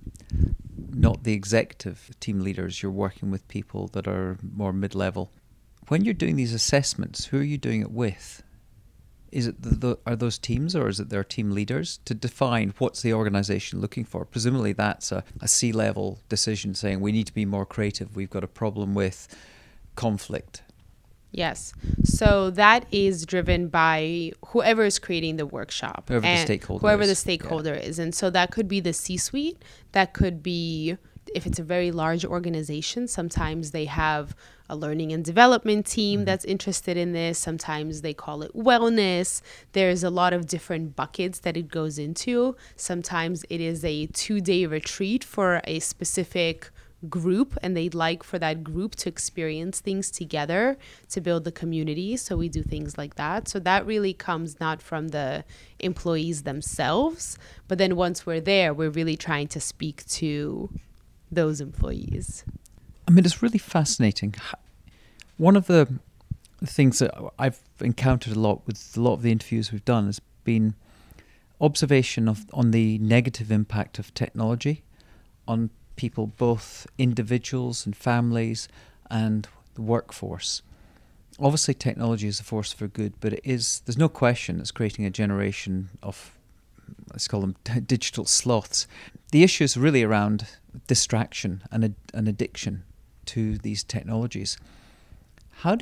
[SPEAKER 1] not the executive team leaders, you're working with people that are more mid-level. When you're doing these assessments, who are you doing it with? Is it are those teams, or is it their team leaders to define what's the organization looking for? Presumably that's a C-level decision saying we need to be more creative. We've got a problem with conflict.
[SPEAKER 2] Yes. So that is driven by whoever is creating the workshop.
[SPEAKER 1] Whoever the stakeholder
[SPEAKER 2] is. And so that could be the C-suite. That could be, if it's a very large organization, sometimes they have a learning and development team that's interested in this. Sometimes they call it wellness. There's a lot of different buckets that it goes into. Sometimes it is a 2-day retreat for a specific group and they'd like for that group to experience things together to build the community. So we do things like that. So that really comes not from the employees themselves, but then once we're there, we're really trying to speak to those employees.
[SPEAKER 1] I mean, it's really fascinating. One of the things that I've encountered a lot with a lot of the interviews we've done has been observation on the negative impact of technology on people, both individuals and families and the workforce. Obviously technology is a force for good, but there's no question it's creating a generation of, let's call them digital sloths. The issue is really around distraction and addiction to these technologies. Where's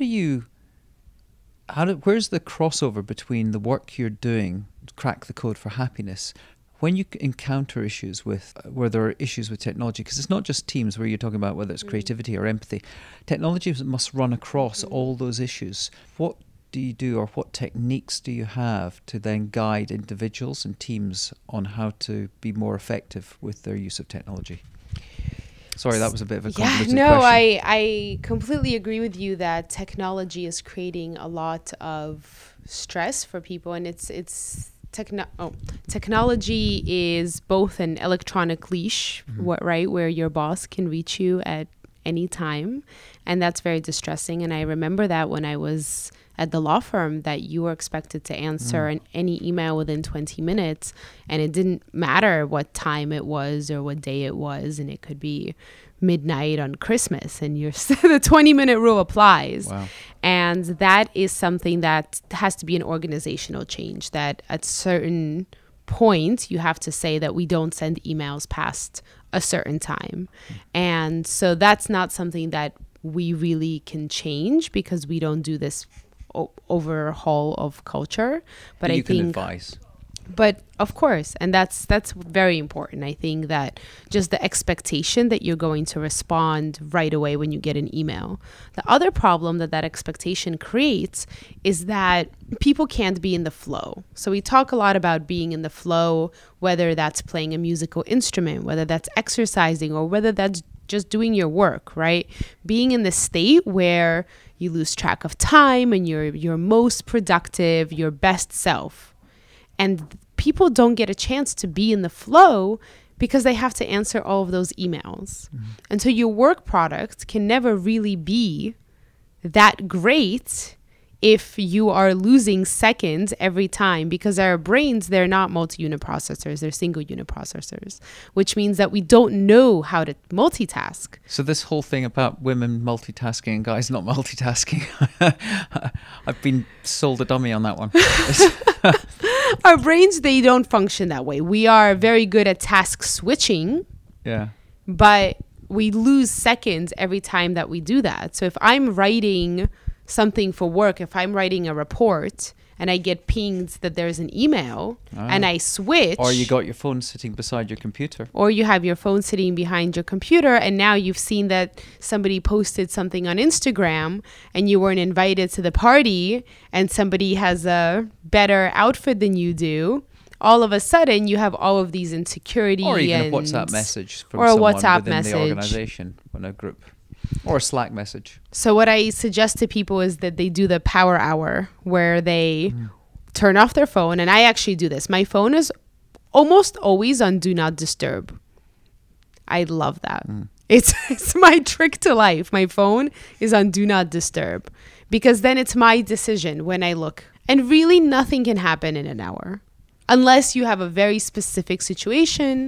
[SPEAKER 1] the crossover between the work you're doing to crack the code for happiness when you encounter issues where there are issues with technology? Because it's not just teams where you're talking about whether it's creativity or empathy. Technology must run across all those issues. What do you do, or what techniques do you have to then guide individuals and teams on how to be more effective with their use of technology? Sorry, that was a bit of a convoluted question.
[SPEAKER 2] I completely agree with you that technology is creating a lot of stress for people, and technology is both an electronic leash, right, where your boss can reach you at any time, and that's very distressing. And I remember that when I was at the law firm, that you were expected to answer any email within 20 minutes, and it didn't matter what time it was or what day it was, and it could be midnight on Christmas, and the 20-minute rule applies.
[SPEAKER 1] Wow.
[SPEAKER 2] And that is something that has to be an organizational change, that at certain point you have to say that we don't send emails past a certain time. And so that's not something that we really can change because we don't do this overhaul of culture. But I think
[SPEAKER 1] you can advise.
[SPEAKER 2] But of course, and that's very important. I think that just the expectation that you're going to respond right away when you get an email. The other problem that expectation creates is that people can't be in the flow. So we talk a lot about being in the flow, whether that's playing a musical instrument, whether that's exercising, or whether that's just doing your work, right? Being in the state where you lose track of time and you're most productive, your best self. And people don't get a chance to be in the flow because they have to answer all of those emails. And so your work product can never really be that great if you are losing seconds every time, because our brains, they're not multi-unit processors, they're single unit processors, which means that we don't know how to multitask.
[SPEAKER 1] So this whole thing about women multitasking and guys not multitasking, I've been sold a dummy on that one.
[SPEAKER 2] Our brains, they don't function that way. We are very good at task switching.
[SPEAKER 1] Yeah.
[SPEAKER 2] But we lose seconds every time that we do that. So if I'm writing something for work, if I'm writing a report and I get pinged that there's an email and I switch.
[SPEAKER 1] Or you got your phone sitting beside your computer.
[SPEAKER 2] Or you have your phone sitting behind your computer and now you've seen that somebody posted something on Instagram and you weren't invited to the party and somebody has a better outfit than you do. All of a sudden, you have all of these insecurities.
[SPEAKER 1] Or even a WhatsApp message from someone within the organization, in a group. Or a Slack message.
[SPEAKER 2] So what I suggest to people is that they do the power hour where they turn off their phone. And I actually do this. My phone is almost always on Do Not Disturb. I love that. It's my trick to life. My phone is on Do Not Disturb because then it's my decision when I look. And really nothing can happen in an hour. Unless you have a very specific situation.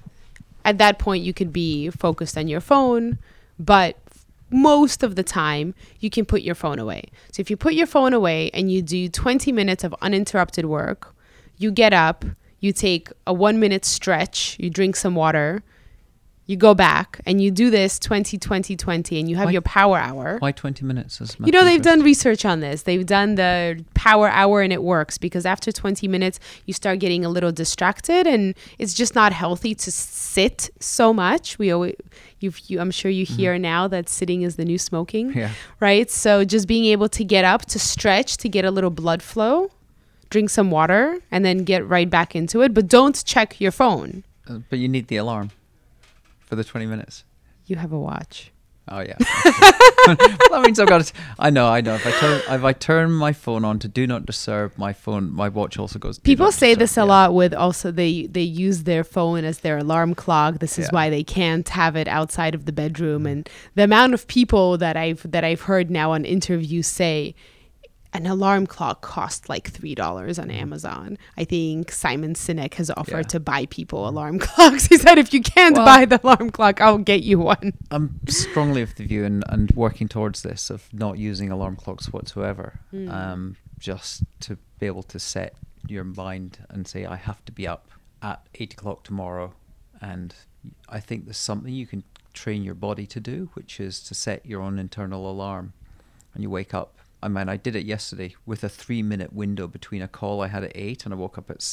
[SPEAKER 2] At that point, you could be focused on your phone. But most of the time, you can put your phone away. So if you put your phone away and you do 20 minutes of uninterrupted work, you get up, you take a 1-minute stretch, you drink some water, you go back and you do this 20, 20, 20, and you have your power hour.
[SPEAKER 1] Why 20 minutes?
[SPEAKER 2] They've done research on this. They've done the power hour and it works because after 20 minutes, you start getting a little distracted and it's just not healthy to sit so much. I'm sure you hear now that sitting is the new smoking, right? So just being able to get up, to stretch, to get a little blood flow, drink some water, and then get right back into it. But don't check your phone.
[SPEAKER 1] But you need the alarm. For the 20 minutes.
[SPEAKER 2] You have a watch.
[SPEAKER 1] Oh yeah. That means I've got to. I know. If I turn my phone on to Do Not Disturb, my watch also goes.
[SPEAKER 2] People say this a lot. With also they use their phone as their alarm clock. This is why they can't have it outside of the bedroom. And the amount of people that I've heard now on interviews say an alarm clock costs like $3 on Amazon. I think Simon Sinek has offered to buy people alarm clocks. He said, if you can't buy the alarm clock, I'll get you one.
[SPEAKER 1] I'm strongly of the view and working towards this of not using alarm clocks whatsoever. Just to be able to set your mind and say, I have to be up at 8 o'clock tomorrow. And I think there's something you can train your body to do, which is to set your own internal alarm. And you wake up. I did it yesterday with a 3-minute window between a call I had at 8 and I woke up at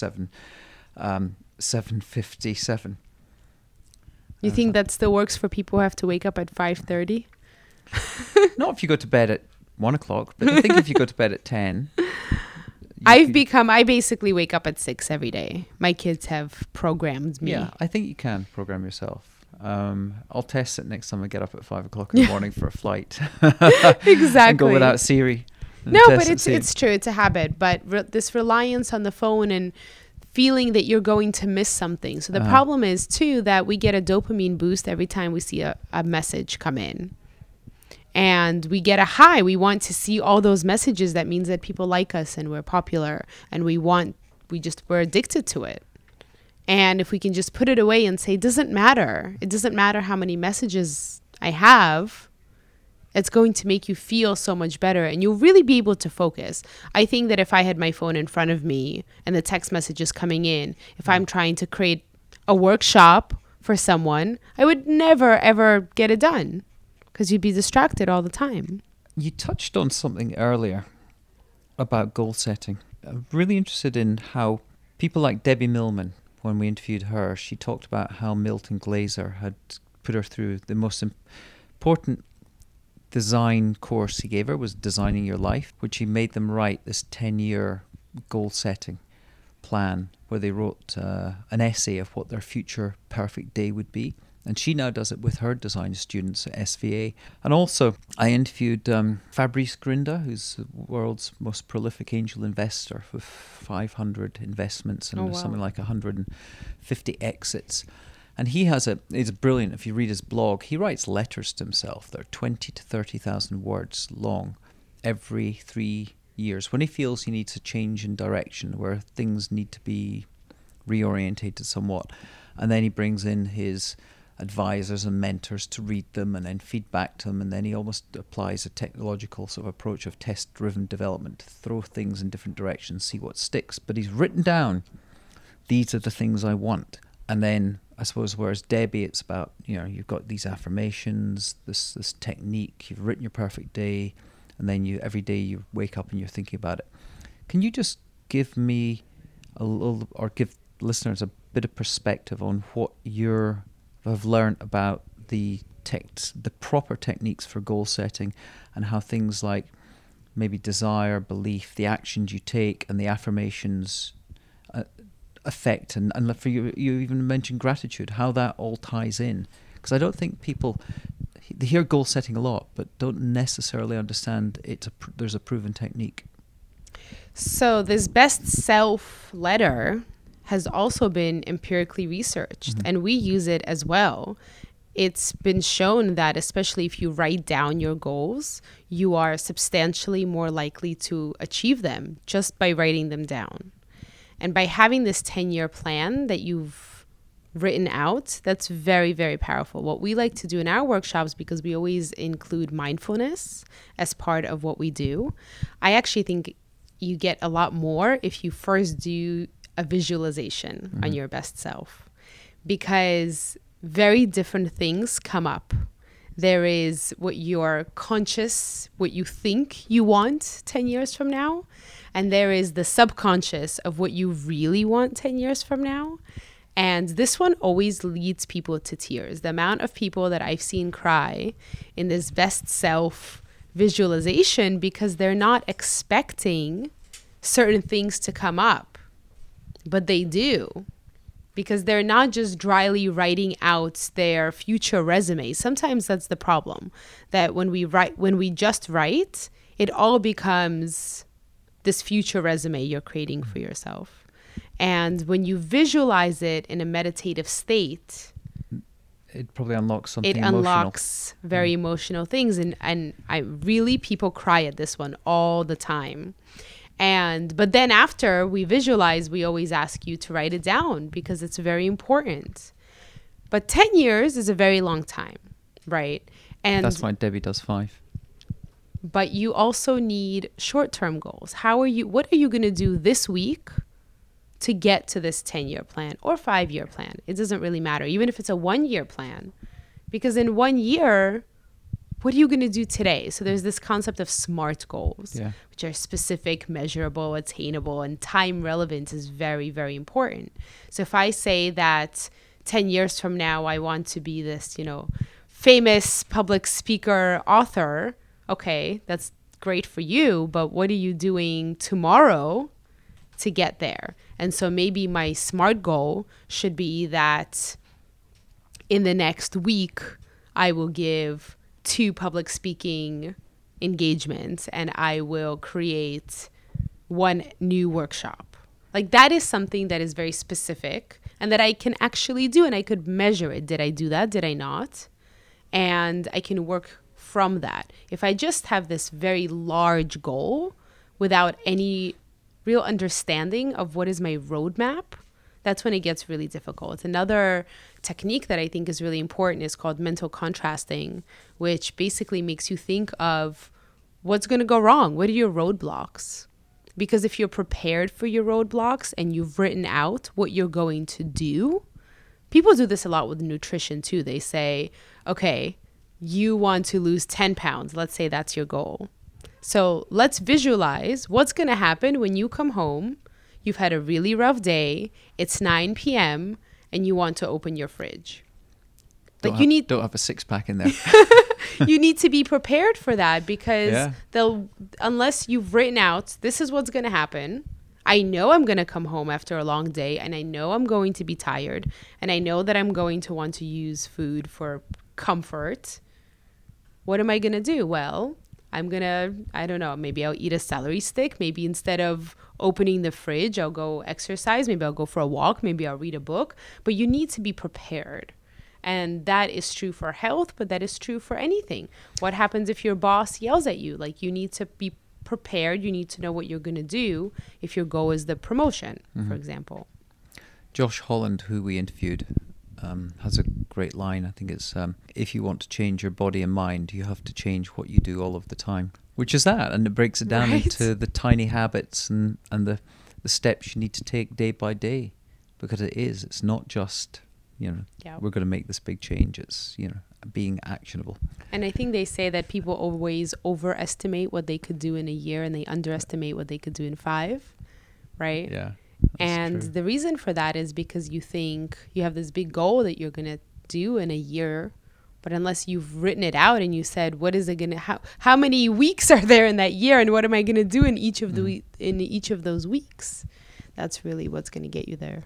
[SPEAKER 1] 7:57.
[SPEAKER 2] You think that still works for people who have to wake up at 5:30?
[SPEAKER 1] Not if you go to bed at 1 o'clock, but I think if you go to bed at 10.
[SPEAKER 2] I basically wake up at 6 every day. My kids have programmed me.
[SPEAKER 1] Yeah, I think you can program yourself. I'll test it next time I get up at 5 o'clock in the morning for a flight.
[SPEAKER 2] Exactly.
[SPEAKER 1] And go without Siri.
[SPEAKER 2] No, but it's true. It's a habit. But this reliance on the phone and feeling that you're going to miss something. So the problem is, too, that we get a dopamine boost every time we see a message come in. And we get a high. We want to see all those messages. That means that people like us and we're popular. And we're addicted to it. And if we can just put it away and say, it doesn't matter how many messages I have, it's going to make you feel so much better and you'll really be able to focus. I think that if I had my phone in front of me and the text messages coming in, if I'm trying to create a workshop for someone, I would never, ever get it done because you'd be distracted all the time.
[SPEAKER 1] You touched on something earlier about goal setting. I'm really interested in how people like Debbie Millman, when we interviewed her, she talked about how Milton Glaser had put her through the most important design course he gave her was Designing Your Life, which he made them write this 10-year goal-setting plan where they wrote an essay of what their future perfect day would be. And she now does it with her design students at SVA. And also, I interviewed Fabrice Grinda, who's the world's most prolific angel investor with 500 investments and something like 150 exits. And he has it's brilliant. If you read his blog, he writes letters to himself. They're 20 to 30,000 words long every 3 years when he feels he needs a change in direction, where things need to be reorientated somewhat. And then he brings in his advisors and mentors to read them and then feed back to them, and then he almost applies a technological sort of approach of test-driven development to throw things in different directions, see what sticks. But he's written down, these are the things I want. And then I suppose whereas Debbie, it's about, you've got these affirmations, this technique, you've written your perfect day, and then every day you wake up and you're thinking about it. Can you just give me a little, or give listeners a bit of perspective on what you have learned about the proper techniques for goal setting, and how things like maybe desire, belief, the actions you take, and the affirmations affect, and for you even mentioned gratitude, how that all ties in? Because I don't think people, they hear goal setting a lot, but don't necessarily understand there's a proven technique.
[SPEAKER 2] So this best self letter has also been empirically researched, and we use it as well. It's been shown that especially if you write down your goals, you are substantially more likely to achieve them just by writing them down. And by having this 10-year plan that you've written out, that's very, very powerful. What we like to do in our workshops, because we always include mindfulness as part of what we do, I actually think you get a lot more if you first do a visualization on your best self, because very different things come up. There is what you're conscious, what you think you want 10 years from now. And there is the subconscious of what you really want 10 years from now. And this one always leads people to tears. The amount of people that I've seen cry in this best self visualization because they're not expecting certain things to come up, but they do. Because they're not just dryly writing out their future resume. Sometimes that's the problem, that when we just write, it all becomes this future resume you're creating for yourself. And when you visualize it in a meditative state,
[SPEAKER 1] it probably unlocks something
[SPEAKER 2] emotional. It unlocks very emotional things. And people cry at this one all the time. But then after we visualize, we always ask you to write it down because it's very important. But 10 years is a very long time, right? And
[SPEAKER 1] that's why Debbie does 5.
[SPEAKER 2] But you also need short-term goals. What are you going to do this week to get to this 10-year plan or 5-year plan? It doesn't really matter, even if it's a 1-year plan. Because in 1 year, what are you going to do today? So there's this concept of SMART goals, which are specific, measurable, attainable, and time relevant is very, very important. So if I say that 10 years from now, I want to be this, famous public speaker, author, okay, that's great for you, but what are you doing tomorrow to get there? And so maybe my SMART goal should be that in the next week, I will give 2 public speaking engagements and I will create 1 new workshop. Like that is something that is very specific and that I can actually do, and I could measure it. Did I do that? Did I not? And I can work from that. If I just have this very large goal without any real understanding of what is my roadmap, that's when it gets really difficult. Another technique that I think is really important is called mental contrasting, which basically makes you think of what's going to go wrong. What are your roadblocks? Because if you're prepared for your roadblocks and you've written out what you're going to do, people do this a lot with nutrition too. They say, okay, you want to lose 10 pounds. Let's say that's your goal. So let's visualize what's going to happen when you come home. You've had a really rough day. It's 9 p.m. and you want to open your fridge.
[SPEAKER 1] Don't have a 6-pack in there.
[SPEAKER 2] You need to be prepared for that because unless you've written out, this is what's going to happen. I know I'm going to come home after a long day, and I know I'm going to be tired, and I know that I'm going to want to use food for comfort. What am I going to do? Well, I'm going to, I don't know, maybe I'll eat a celery stick. Maybe instead of opening the fridge, I'll go exercise. Maybe I'll go for a walk. Maybe I'll read a book. But you need to be prepared. And that is true for health, but that is true for anything. What happens if your boss yells at you? Like, you need to be prepared. You need to know what you're going to do if your goal is the promotion, for example.
[SPEAKER 1] Josh Holland, who we interviewed, has a great line. I think it's, if you want to change your body and mind, you have to change what you do all of the time. Which is that, and it breaks it down into the tiny habits and the steps you need to take day by day. Because it's not just, we're going to make this big change. It's, being actionable.
[SPEAKER 2] And I think they say that people always overestimate what they could do in a year and they underestimate what they could do in 5, right?
[SPEAKER 1] Yeah.
[SPEAKER 2] And
[SPEAKER 1] true.
[SPEAKER 2] the reason for that is because you think you have this big goal that you're going to do in a year, but unless you've written it out and you said, what is it going to, how many weeks are there in that year, and what am I going to do in each of in each of those weeks? That's really what's going to get you there.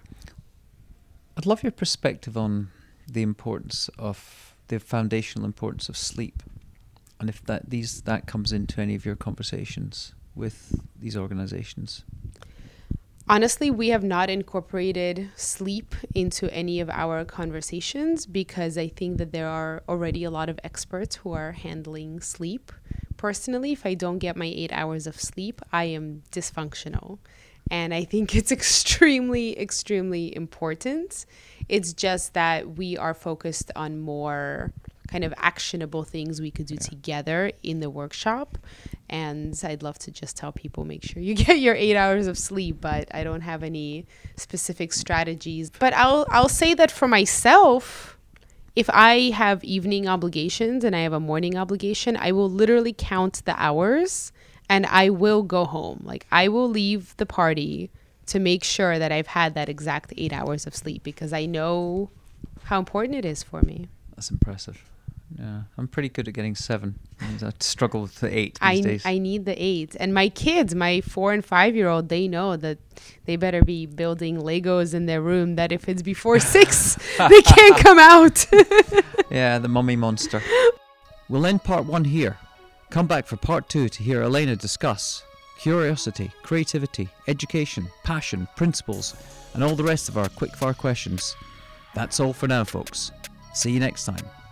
[SPEAKER 1] I'd love your perspective on the importance of the foundational importance of sleep, and if that comes into any of your conversations with these organizations.
[SPEAKER 2] Honestly, we have not incorporated sleep into any of our conversations because I think that there are already a lot of experts who are handling sleep. Personally, if I don't get my 8 hours of sleep, I am dysfunctional. And I think it's extremely, extremely important. It's just that we are focused on more kind of actionable things we could do together in the workshop. And I'd love to just tell people, make sure you get your 8 hours of sleep, but I don't have any specific strategies. But I'll say that for myself, if I have evening obligations and I have a morning obligation, I will literally count the hours and I will go home. Like, I will leave the party to make sure that I've had that exact 8 hours of sleep because I know how important it is for me.
[SPEAKER 1] That's impressive. Yeah, I'm pretty good at getting 7. I struggle with the 8 these days.
[SPEAKER 2] I need the 8. And my kids, my 4 and 5-year-old, they know that they better be building Legos in their room, that if it's before 6, they can't come out.
[SPEAKER 1] Yeah, the mummy monster. We'll end part 1 here. Come back for part 2 to hear Elena discuss curiosity, creativity, education, passion, principles, and all the rest of our quickfire questions. That's all for now, folks. See you next time.